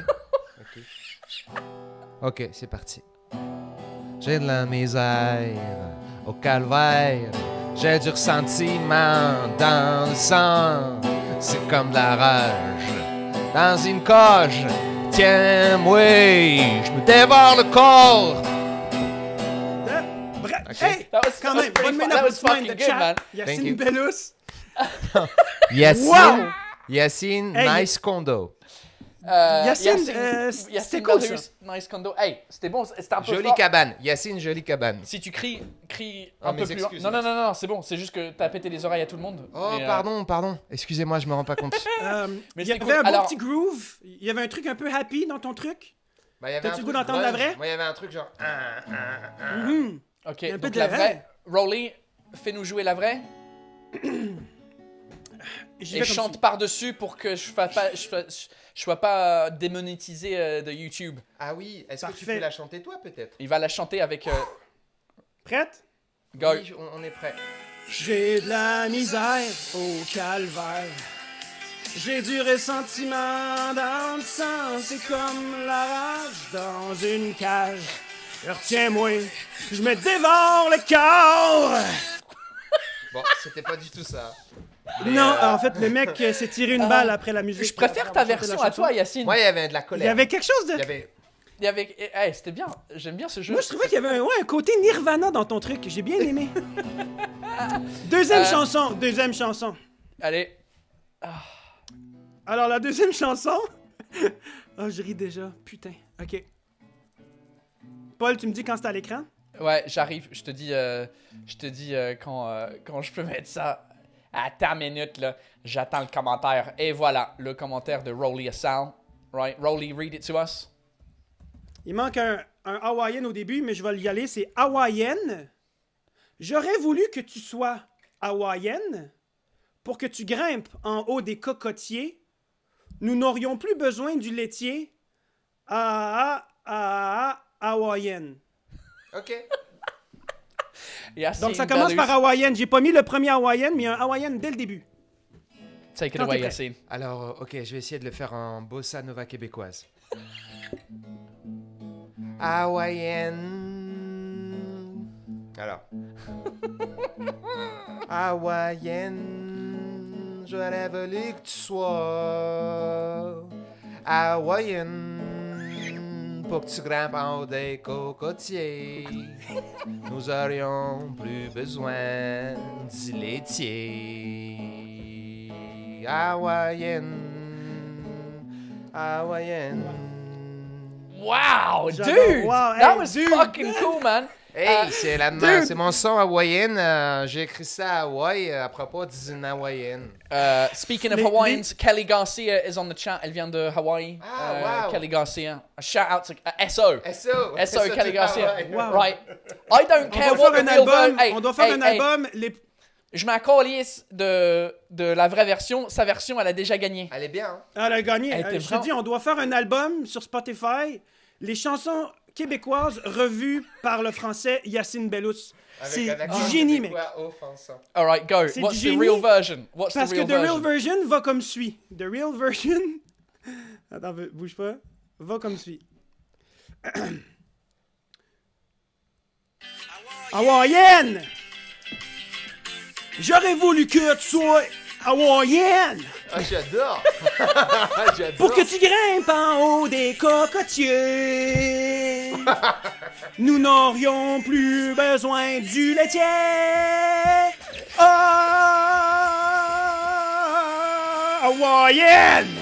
OK, c'est parti. J'ai de la misère au calvaire. J'ai du ressentiment dans le sang. C'est comme de la rage dans une cage. Tiens-moi, je me dévore le corps. Bref, Ok. hey, That was- quand that was même, pretty bonne fu- main that was d'applaudissement in fucking the good, chat. man. Thank Yacine you. Bellous. Yacine, Wow! Yacine, Hey, nice condo. Yacine, c'était cool, Bellous, ça. Nice condo. Hey, c'était bon, c'était un peu Jolie fort. cabane. Yacine, jolie cabane. Si tu cries Ah, un peu mes plus loin. excuses, Non, c'est bon. C'est juste que t'as pété les oreilles à tout le monde. Oh, Et, pardon. Excusez-moi, je me rends pas compte. Mais Il y c'était avait cool. un bon Alors- petit groove. Il y avait un truc un peu happy dans ton truc. Bah, y avait T'as-tu un le goût truc d'entendre la grunge. vraie? Moi, il y avait un truc genre... Ok, Un peu donc de la la- vraie. Rolly, fais-nous jouer la vraie. J'y Et vais comme chante suit. par-dessus pour que je sois pas démonétisé de YouTube. Ah oui, est-ce que tu Parfait. peux la chanter toi, peut-être? Il va la chanter avec... Prête? Go. Oui, on est prêt. J'ai de la misère au calvaire. J'ai du ressentiment dans le sang. C'est comme la rage dans une cage. Retiens-moi, je me dévore le corps! Bon, c'était pas du tout ça. Non, en fait, le mec s'est tiré une balle après la musique. Je préfère ta version à toi, Yacine. Moi, il y avait de la Il colère. y avait quelque chose de... Il y avait... Hey, c'était bien. J'aime bien ce jeu. Moi, je trouvais qu'il y avait un côté Nirvana dans ton truc. J'ai bien aimé. Deuxième chanson. Allez. Alors, la deuxième chanson... Oh, je ris déjà. Putain. OK. Paul, tu me dis quand c'est à l'écran? Ouais, j'arrive. Je te dis quand je peux mettre ça. Attends une minute, là. J'attends le commentaire. Et voilà, le commentaire de Rolly Assal. Right? Rolly, read it to us. Il manque un Hawaiian au début, mais je vais y aller. C'est hawaïenne. J'aurais voulu que tu sois hawaïenne pour que tu grimpes en haut des cocotiers. Nous n'aurions plus besoin du laitier. Hawaïenne. OK. Yacine Donc ça commence par hawaïenne. J'ai pas mis le premier hawaïenne, mais un hawaïenne dès le début. Take it Quand away, t'es prêt. Yacine. Alors, OK, je vais essayer de le faire en bossa nova québécoise. Hawaïenne. Alors. Hawaïenne. J'aurais voulu que tu sois hawaïenne pour que tu grimpes en haut des cocotiers. Nous aurions plus besoin du laitier. Hawaïenne. Wow, J'adore. dude! Wow, That hey, was dude. fucking cool, man. Hey, c'est mon son hawaïenne. J'ai écrit ça à Hawaï à propos d'une hawaïenne. Speaking of Les- Hawaiians, Kelly Garcia is on the chat. Elle vient de Hawaii. Ah, wow. Kelly Garcia. A shout out to SO. SO Kelly de Garcia. Hawaï. Wow. Right. I don't On care doit what faire the un real album. ver- Hey, On doit faire hey, un hey. album. Je m'accordise de la vraie version. Sa version, elle a déjà gagné. Elle est bien, hein? Elle a gagné. Elle était Je te vraiment- dis, on doit faire un album sur Spotify. Les chansons québécoises revues par le français Yacine Bellous. C'est du génie, mec. All right, go. C'est What's du the génie, real version? What's Parce the que real The Real version? Version va comme suit. The Real Version... Attends, bouge pas. Va comme suit. Hawaïenne! J'aurais voulu que tu sois hawaïenne Ah, j'adore! J'adore! pour que tu grimpes en haut des cocotiers. Nous n'aurions plus besoin du laitier. Hawaïenne!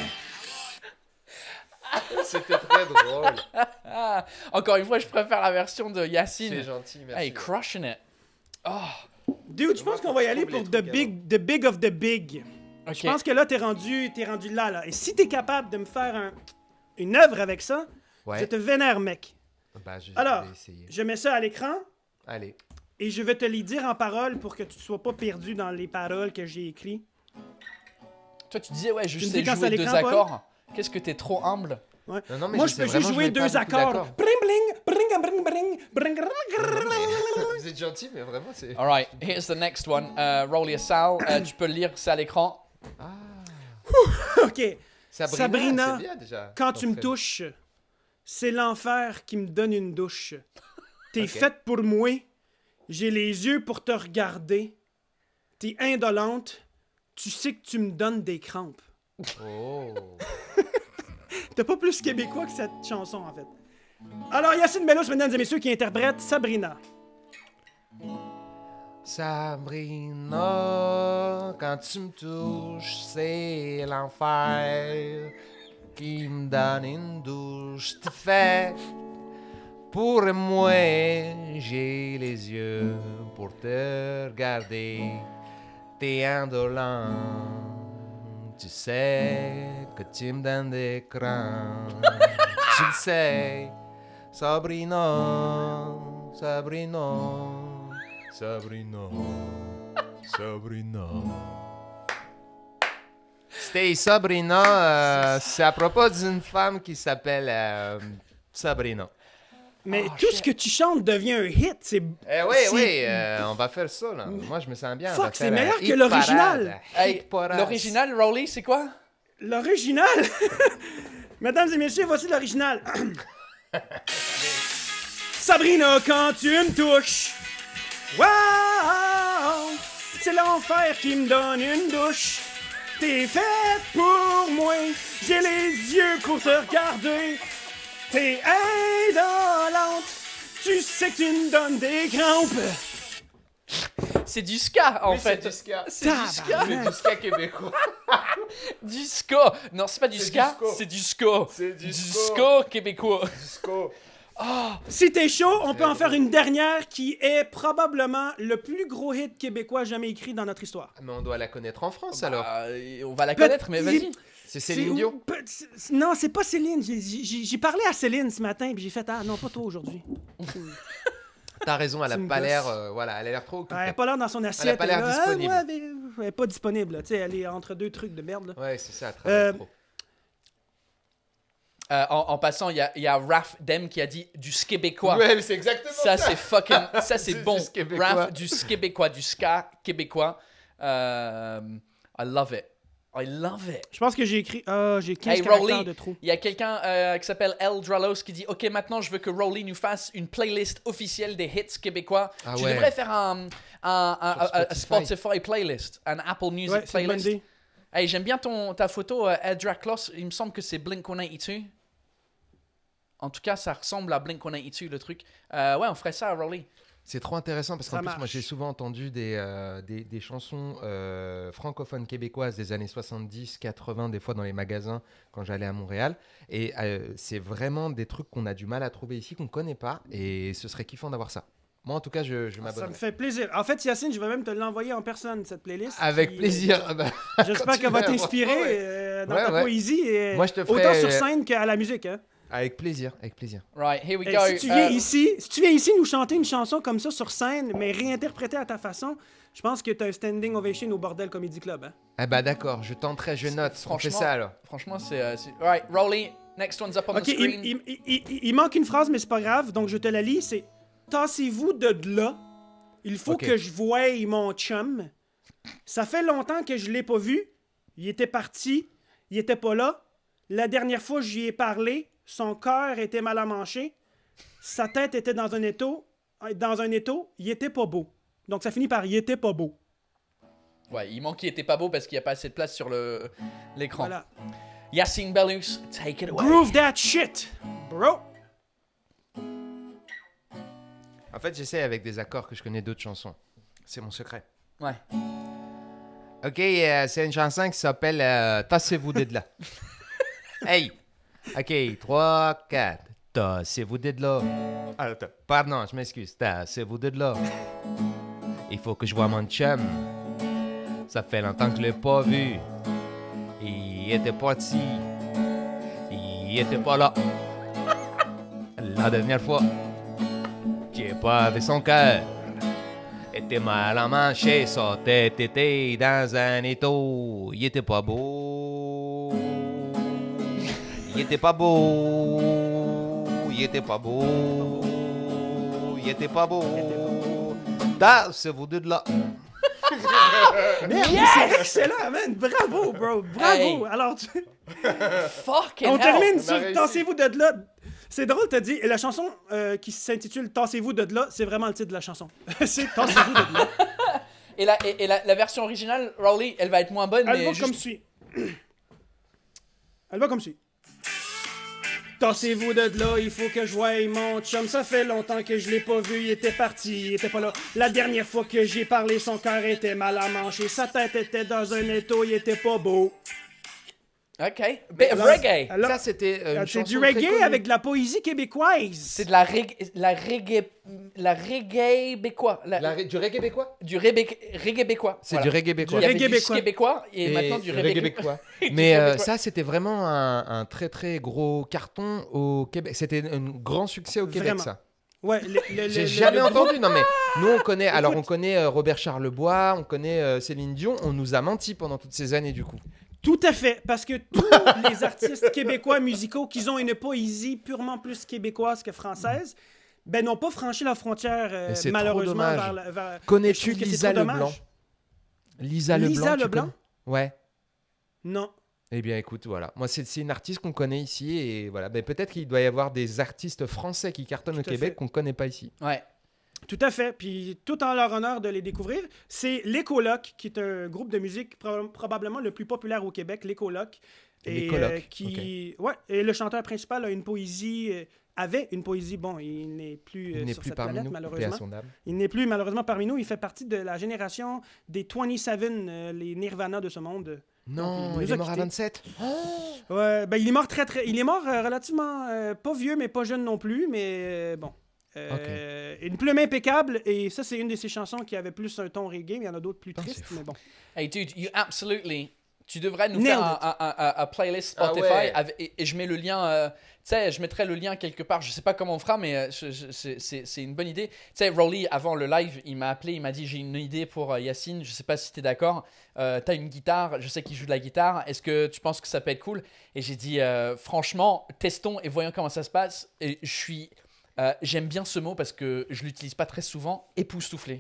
C'était très drôle. Ah, encore une fois, je préfère la version de Yacine. C'est gentil, merci. Hey, crushing it. Dude, je pense qu'on va y aller pour the big of the big. Ok. Je pense que là, t'es rendu là. Et si t'es capable de me faire une œuvre avec ça, Ouais. je te vénère, mec. Bah, je Alors, vais essayer. je mets ça à l'écran Allez. et je vais te les dire en paroles pour que tu ne sois pas perdu dans les paroles que j'ai écrites. Toi, tu disais, ouais, je Tu me sais dis quand jouer c'est à 2 l'écran, Paul? accords. Qu'est-ce que t'es trop humble. Ouais. Non, mais Moi, je je sais peux juste vraiment jouer jouer pas 2 beaucoup accords. d'accords. Bring, bling, bring, bring, bring, bring. Vous êtes gentil, mais vraiment, c'est... All right, here's the next one. Rolly Assal, tu peux le lire, c'est à l'écran. OK. Sabrina, c'est bien, déjà. quand tu me Très- touches, c'est l'enfer qui me donne une douche. T'es Ok. faite pour moi. J'ai les yeux pour te regarder. T'es indolente. Tu sais que tu me donnes des crampes. Oh. T'es pas plus québécois que cette chanson, en fait. Alors, Yacine Bellous, mesdames et messieurs, qui interprète Sabrina. Sabrina, quand tu me touches, c'est l'enfer qui me donne une douche. Tu fais pour moi, j'ai les yeux pour te regarder. T'es indolent, tu sais que tu me donnes des crampes. Tu le sais, Sabrina, Sabrina. Sabrina. C'était Sabrina, c'est à propos d'une femme qui s'appelle Sabrina. Mais tout ce que tu chantes devient un hit. C'est Oui, on va faire ça, là. Moi, je me sens bien. on va Fuck, c'est faire un meilleur que hit l'original. parade. Hey, Hit parade. l'original, Rolly, c'est quoi? l'original. Mesdames et messieurs, voici l'original. Sabrina, quand tu me touches, wow, c'est l'enfer qui me donne une douche. T'es faite pour moi, j'ai les yeux pour te regarder. T'es indolente, tu sais que tu me donnes des crampes. C'est du ska, en fait. C'est du ska. C'est du ska. C'est du ska québécois. Du ska. Non, c'est pas du ska, c'est du ska. C'est du ska québécois. Du ska. Si t'es chaud, on peut en faire une dernière qui est probablement le plus gros hit québécois jamais écrit dans notre histoire. Mais on doit la connaître en France alors. On va la connaître, mais vas-y. C'est Céline Dion. Non, c'est pas Céline. J'ai parlé à Céline ce matin, puis j'ai fait non, pas toi aujourd'hui. T'as raison, elle a Tu me pas gosses. l'air, elle a l'air trop occupée. Elle a pas l'air dans son assiette. Elle a pas l'air là, disponible. ouais, mais elle est pas disponible. Là. Tu sais, elle est entre deux trucs de merde. Là. Ouais, c'est ça, elle travaille trop. En passant, il y a Raph Dem qui a dit du skébécois. Ouais, mais c'est exactement ça. Ça, c'est fucking. Ça, c'est Du bon. skébécois. Raph, du skébécois, du ska québécois. I love it. I love it. Je pense que j'ai écrit. J'ai 15 Hey, caractères Rowley, de trop. il y a quelqu'un qui s'appelle El Dralos qui dit ok, maintenant je veux que Rowley nous fasse une playlist officielle des hits québécois. Ah Tu ouais. devrais faire un Spotify. Spotify playlist, un Apple Music Ouais, c'est une bonne playlist. idée. Hey, j'aime bien ta photo, El Draclos. Il me semble que c'est Blink-182. En tout cas, ça ressemble à Blink-182 le truc. Ouais, on ferait ça à Rowley. C'est trop intéressant parce qu'en Ça plus, moi marche. j'ai souvent entendu des chansons francophones québécoises des années 70, 80, des fois dans les magasins quand j'allais à Montréal. Et c'est vraiment des trucs qu'on a du mal à trouver ici, qu'on ne connaît pas. Et ce serait kiffant d'avoir ça. Moi en tout cas, je Ça m'abonne. me fait plaisir. En fait, Yacine, je vais même te l'envoyer en personne, cette playlist. Avec Puis, plaisir. Quand J'espère tu qu'elle va vas t'inspirer avoir- ouais. dans Ouais, ta ouais. poésie. Et Moi, je te ferai- Autant sur scène qu'à la musique. Hein. Avec plaisir, avec plaisir. Right, here we Et go. si tu viens ici nous chanter une chanson comme ça sur scène, mais réinterprétée à ta façon, je pense que tu as un standing ovation au Bordel Comedy Club. Hein. Ah bah d'accord, je tenterai, je note. On fait ça alors. Franchement, c'est. Right, Rowley, next one's up on Ok, the screen. il manque une phrase, mais c'est pas grave, donc je te la lis. C'est « Tassez-vous de là. Il faut Ok. que je voie mon chum. Ça fait longtemps que je l'ai pas vu. Il était parti. Il était pas là. La dernière fois, j'y ai parlé. Son cœur était mal amanché. Sa tête était dans un étau. Il était pas beau. Donc ça finit par « Il était pas beau Ouais, il manque qu'il était pas beau parce qu'il n'y a pas assez de place sur l'écran. Voilà. Yacine Bellous, take it away. Groove that shit, bro. En fait, j'essaie avec des accords que je connais d'autres chansons. C'est mon secret. Ouais. Ok, c'est une chanson qui s'appelle Tassez-vous de là. Hey! Ok, 3, 4. Tassez-vous de là. Attends, pardon, je m'excuse. Tassez-vous de là. Il faut que je voie mon chum. Ça fait longtemps que je l'ai pas vu. Il était parti. Il était pas là. La dernière fois, j'ai pas vu son cœur. Était mal amanché, sa tête était dans un étau. Il était pas beau. Il était pas beau. Il était pas beau. Il était pas beau. Tassez-vous de là. Merde, c'est excellent, man. Bravo, bro. Bravo. Hey. Alors, Fucking on hell. termine on a sur réussi. Tassez-vous de là. C'est drôle, t'as dit. Et la chanson qui s'intitule Tassez-vous de là, c'est vraiment le titre de la chanson. C'est Tassez-vous de là. Et la version originale, Rowley, elle va être moins bonne, Elle mais va juste... comme suit. Elle va comme suit. Tassez-vous de là, il faut que je voie mon chum. Ça fait longtemps que je l'ai pas vu, il était parti, il était pas là. La dernière fois que j'ai parlé, son cœur était mal amanché. Sa tête était dans un étau, il était pas beau. OK. Bit of Alors- reggae. alors- Ça, c'était une C'est chanson du très reggae connue. avec de la poésie québécoise. C'est de la reggae bécois. Du reggae québécois. Du reggae bécois. C'est Voilà. du reggae québécois. Il y avait reggae du bécois. québécois et maintenant du reggae québécois. Du Mais québécois. ça, c'était vraiment un très très gros carton au Québec. C'était un grand succès au Québec, Vraiment. ça. Ouais, J'ai jamais entendu. Non mais nous on connaît. Alors Écoute. on connaît Robert Charlebois, on connaît Céline Dion. On nous a menti pendant toutes ces années du coup. Tout à fait, parce que tous les artistes québécois musicaux qui ont une poésie purement plus québécoise que française, ben n'ont pas franchi la frontière Mais c'est trop malheureusement dommage. vers Connais-tu je trouve que c'est Lisa trop Leblanc? dommage. Lisa Lisa Leblanc. tu Leblanc? connais Ouais. Non. Eh bien, écoute, voilà. Moi, c'est une artiste qu'on connaît ici et voilà. Ben, peut-être qu'il doit y avoir des artistes français qui cartonnent au Québec qu'on ne connaît pas ici. Ouais. Tout à fait. Puis tout en leur honneur de les découvrir, c'est Les Colocs, qui est un groupe de musique probablement le plus populaire au Québec, Les Colocs. Les Colocs, Ouais, et le chanteur principal a une poésie... avait une poésie, bon, il n'est plus sur cette parmi planète, nous, malheureusement. paix à son âme. Il n'est plus malheureusement parmi nous. Il fait partie de la génération des 27, les Nirvana de ce monde. Non, Donc, il est mort à 27. Ouais, ben, il est mort il est mort relativement pas vieux, mais pas jeune non plus, mais bon. Une plume impeccable, et ça, c'est une de ses chansons qui avait plus un ton reggae, mais il y en a d'autres plus tristes, mais bon. Hey, dude, tu devrais nous faire un playlist Spotify et je mets le lien. Tu sais, je mettrai le lien quelque part. Je sais pas comment on fera, mais c'est une bonne idée. Tu sais, Rolly, avant le live, il m'a appelé, il m'a dit j'ai une idée pour Yacine. Je sais pas si t'es d'accord. T'as une guitare, je sais qu'il joue de la guitare. Est-ce que tu penses que ça peut être cool? Et j'ai dit franchement, testons et voyons comment ça se passe. Et j'aime bien ce mot parce que je l'utilise pas très souvent. Époustouflé.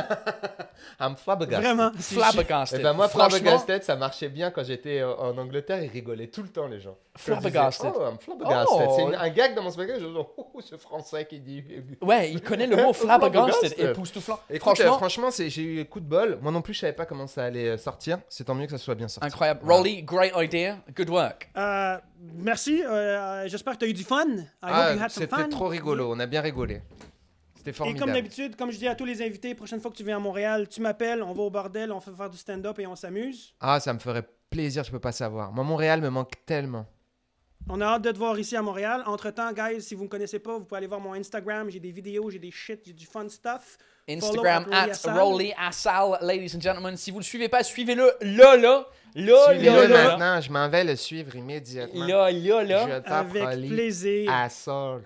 I'm flabbergasted. Vraiment. Flabbergasted. Et ben moi, flabbergasted, ça marchait bien quand j'étais en Angleterre. Ils rigolaient tout le temps, les gens. Flabbergasted. Oh, I'm flabbergasted. C'est un gag dans mon spectacle. Je dis, ce français qui dit. Ouais, il connaît le mot flabbergasted. Époustouflant. Franchement, j'ai eu coup de bol. Moi non plus, je savais pas comment ça allait sortir. C'est tant mieux que ça soit bien sorti. Incroyable. Rolly, great idea. Good work. Merci. J'espère que tu as eu du fun. I hope you had some fun. C'était trop rigolo. On a bien rigolé. C'était formidable. Et comme d'habitude, comme je dis à tous les invités, prochaine fois que tu viens à Montréal, tu m'appelles, on va au bordel, on fait faire du stand-up et on s'amuse. Ah, ça me ferait plaisir, je peux pas savoir. Moi, Montréal me manque tellement. On a hâte de te voir ici à Montréal. Entre-temps, guys, si vous me connaissez pas, vous pouvez aller voir mon Instagram. J'ai des vidéos, j'ai des shit, j'ai du fun stuff. Instagram @RollyAssal, ladies and gentlemen. Si vous le suivez pas, suivez-le là. Suivez-le maintenant, je m'en vais le suivre immédiatement. Là. Je tape avec Rolly plaisir. Assal.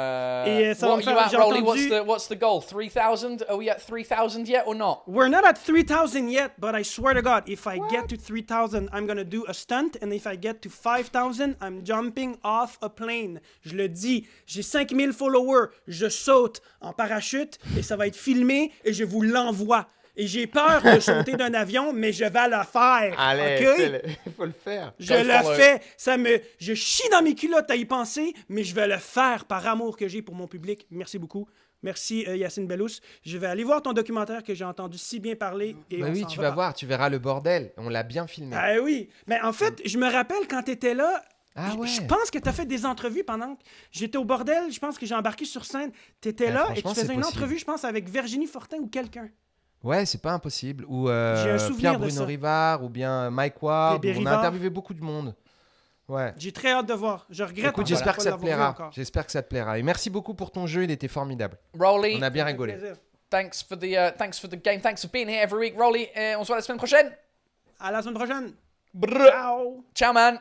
Et ça va me faire, j'ai Rolly, entendu... what's the goal? 3,000? Are we at 3,000 yet or not? We're not at 3,000 yet, but I swear to God, if I get to 3,000, I'm gonna do a stunt, and if I get to 5,000, I'm jumping off a plane. Je le dis, j'ai 5,000 followers, je saute en parachute, et ça va être filmé, et je vous l'envoie. Et j'ai peur de sauter d'un avion, mais je vais le faire. Allez, okay? il faut le faire. Je le fais. Je chie dans mes culottes à y penser, mais je vais le faire par amour que j'ai pour mon public. Merci beaucoup. Merci Yacine Bellous. Je vais aller voir ton documentaire que j'ai entendu si bien parler. Et oui, tu vas voir, tu verras le bordel. On l'a bien filmé. Ah oui. Mais en fait, je me rappelle quand tu étais là. Ah ouais. Je pense que tu as fait des entrevues pendant que j'étais au bordel. Je pense que j'ai embarqué sur scène. Tu étais là et tu faisais une entrevue, je pense, avec Virginie Fortin ou quelqu'un. Ouais, c'est pas impossible. Ou Pierre-Bruno Rivard, ou bien Mike Ward. On a interviewé beaucoup de monde. Ouais. J'ai très hâte de voir. Je regrette. Écoute, j'espère que ça te plaira. J'espère que ça te plaira. Et merci beaucoup pour ton jeu, il était formidable. Rolly, on a bien rigolé. Thanks for the game. Thanks for being here every week. Rolly, on se voit la semaine prochaine. À la semaine prochaine. Ciao. Ciao, man.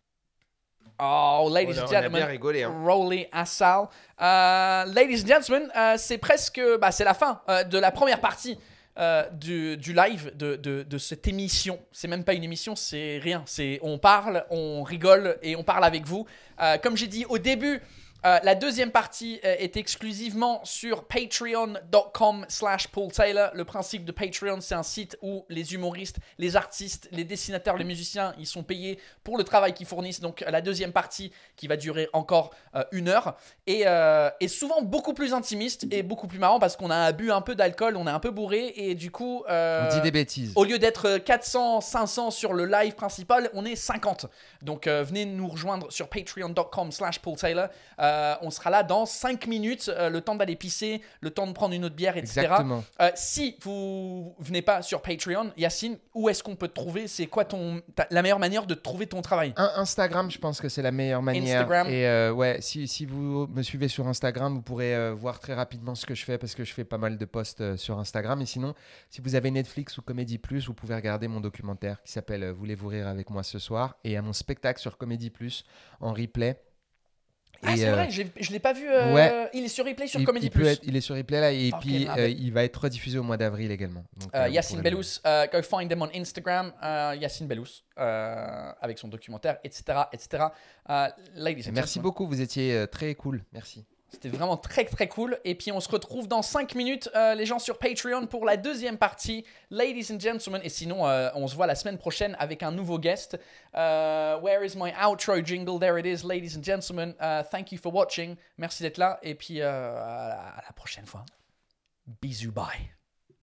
Oh, ladies and gentlemen, on a bien rigolé, hein. Rolly Assal. Ladies and gentlemen, c'est presque, c'est la fin de la première partie du live de cette émission. C'est même pas une émission, c'est rien. On parle, on rigole et on parle avec vous. Comme j'ai dit au début, la deuxième partie est exclusivement sur patreon.com/Paul Taylor. Le principe de Patreon, c'est un site où les humoristes, les artistes, les dessinateurs, les musiciens, ils sont payés pour le travail qu'ils fournissent. Donc la deuxième partie qui va durer encore 1 heure est souvent beaucoup plus intimiste et beaucoup plus marrant parce qu'on a bu un peu d'alcool, on est un peu bourré et du coup... on dit des bêtises. Au lieu d'être 400, 500 sur le live principal, on est 50. Donc venez nous rejoindre sur patreon.com/Paul Taylor. On sera là dans 5 minutes, le temps d'aller pisser, le temps de prendre une autre bière, etc. Exactement. Si vous venez pas sur Patreon, Yacine, où est-ce qu'on peut te trouver? C'est quoi la meilleure manière de trouver ton travail? Instagram, je pense que c'est la meilleure manière. Instagram. Et ouais, si vous me suivez sur Instagram, vous pourrez voir très rapidement ce que je fais parce que je fais pas mal de posts sur Instagram. Et sinon, si vous avez Netflix ou Comédie Plus, vous pouvez regarder mon documentaire qui s'appelle Voulez-vous rire avec moi ce soir, et à mon spectacle sur Comédie Plus en replay. Ah, c'est vrai, je ne l'ai pas vu. Ouais. Il est sur replay sur Comédie Plus. Il est sur replay là, et puis il va être rediffusé au mois d'avril également. Donc, Yacine Bellous, go find them on Instagram. Yacine Bellous, avec son documentaire, etc. etc. Ladies and Merci gentlemen. beaucoup, vous étiez très cool. Merci. C'était vraiment très très cool. Et puis on se retrouve dans 5 minutes, les gens sur Patreon, pour la deuxième partie, Ladies and Gentlemen. Et sinon, on se voit la semaine prochaine avec un nouveau guest. Where is my outro jingle? There it is, ladies and gentlemen. Thank you for watching. Merci d'être là. Et puis à la prochaine fois. Bisous, bye.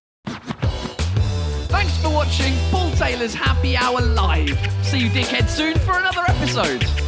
Thanks for watching Paul Taylor's Happy Hour Live. See you dickheads soon for another episode.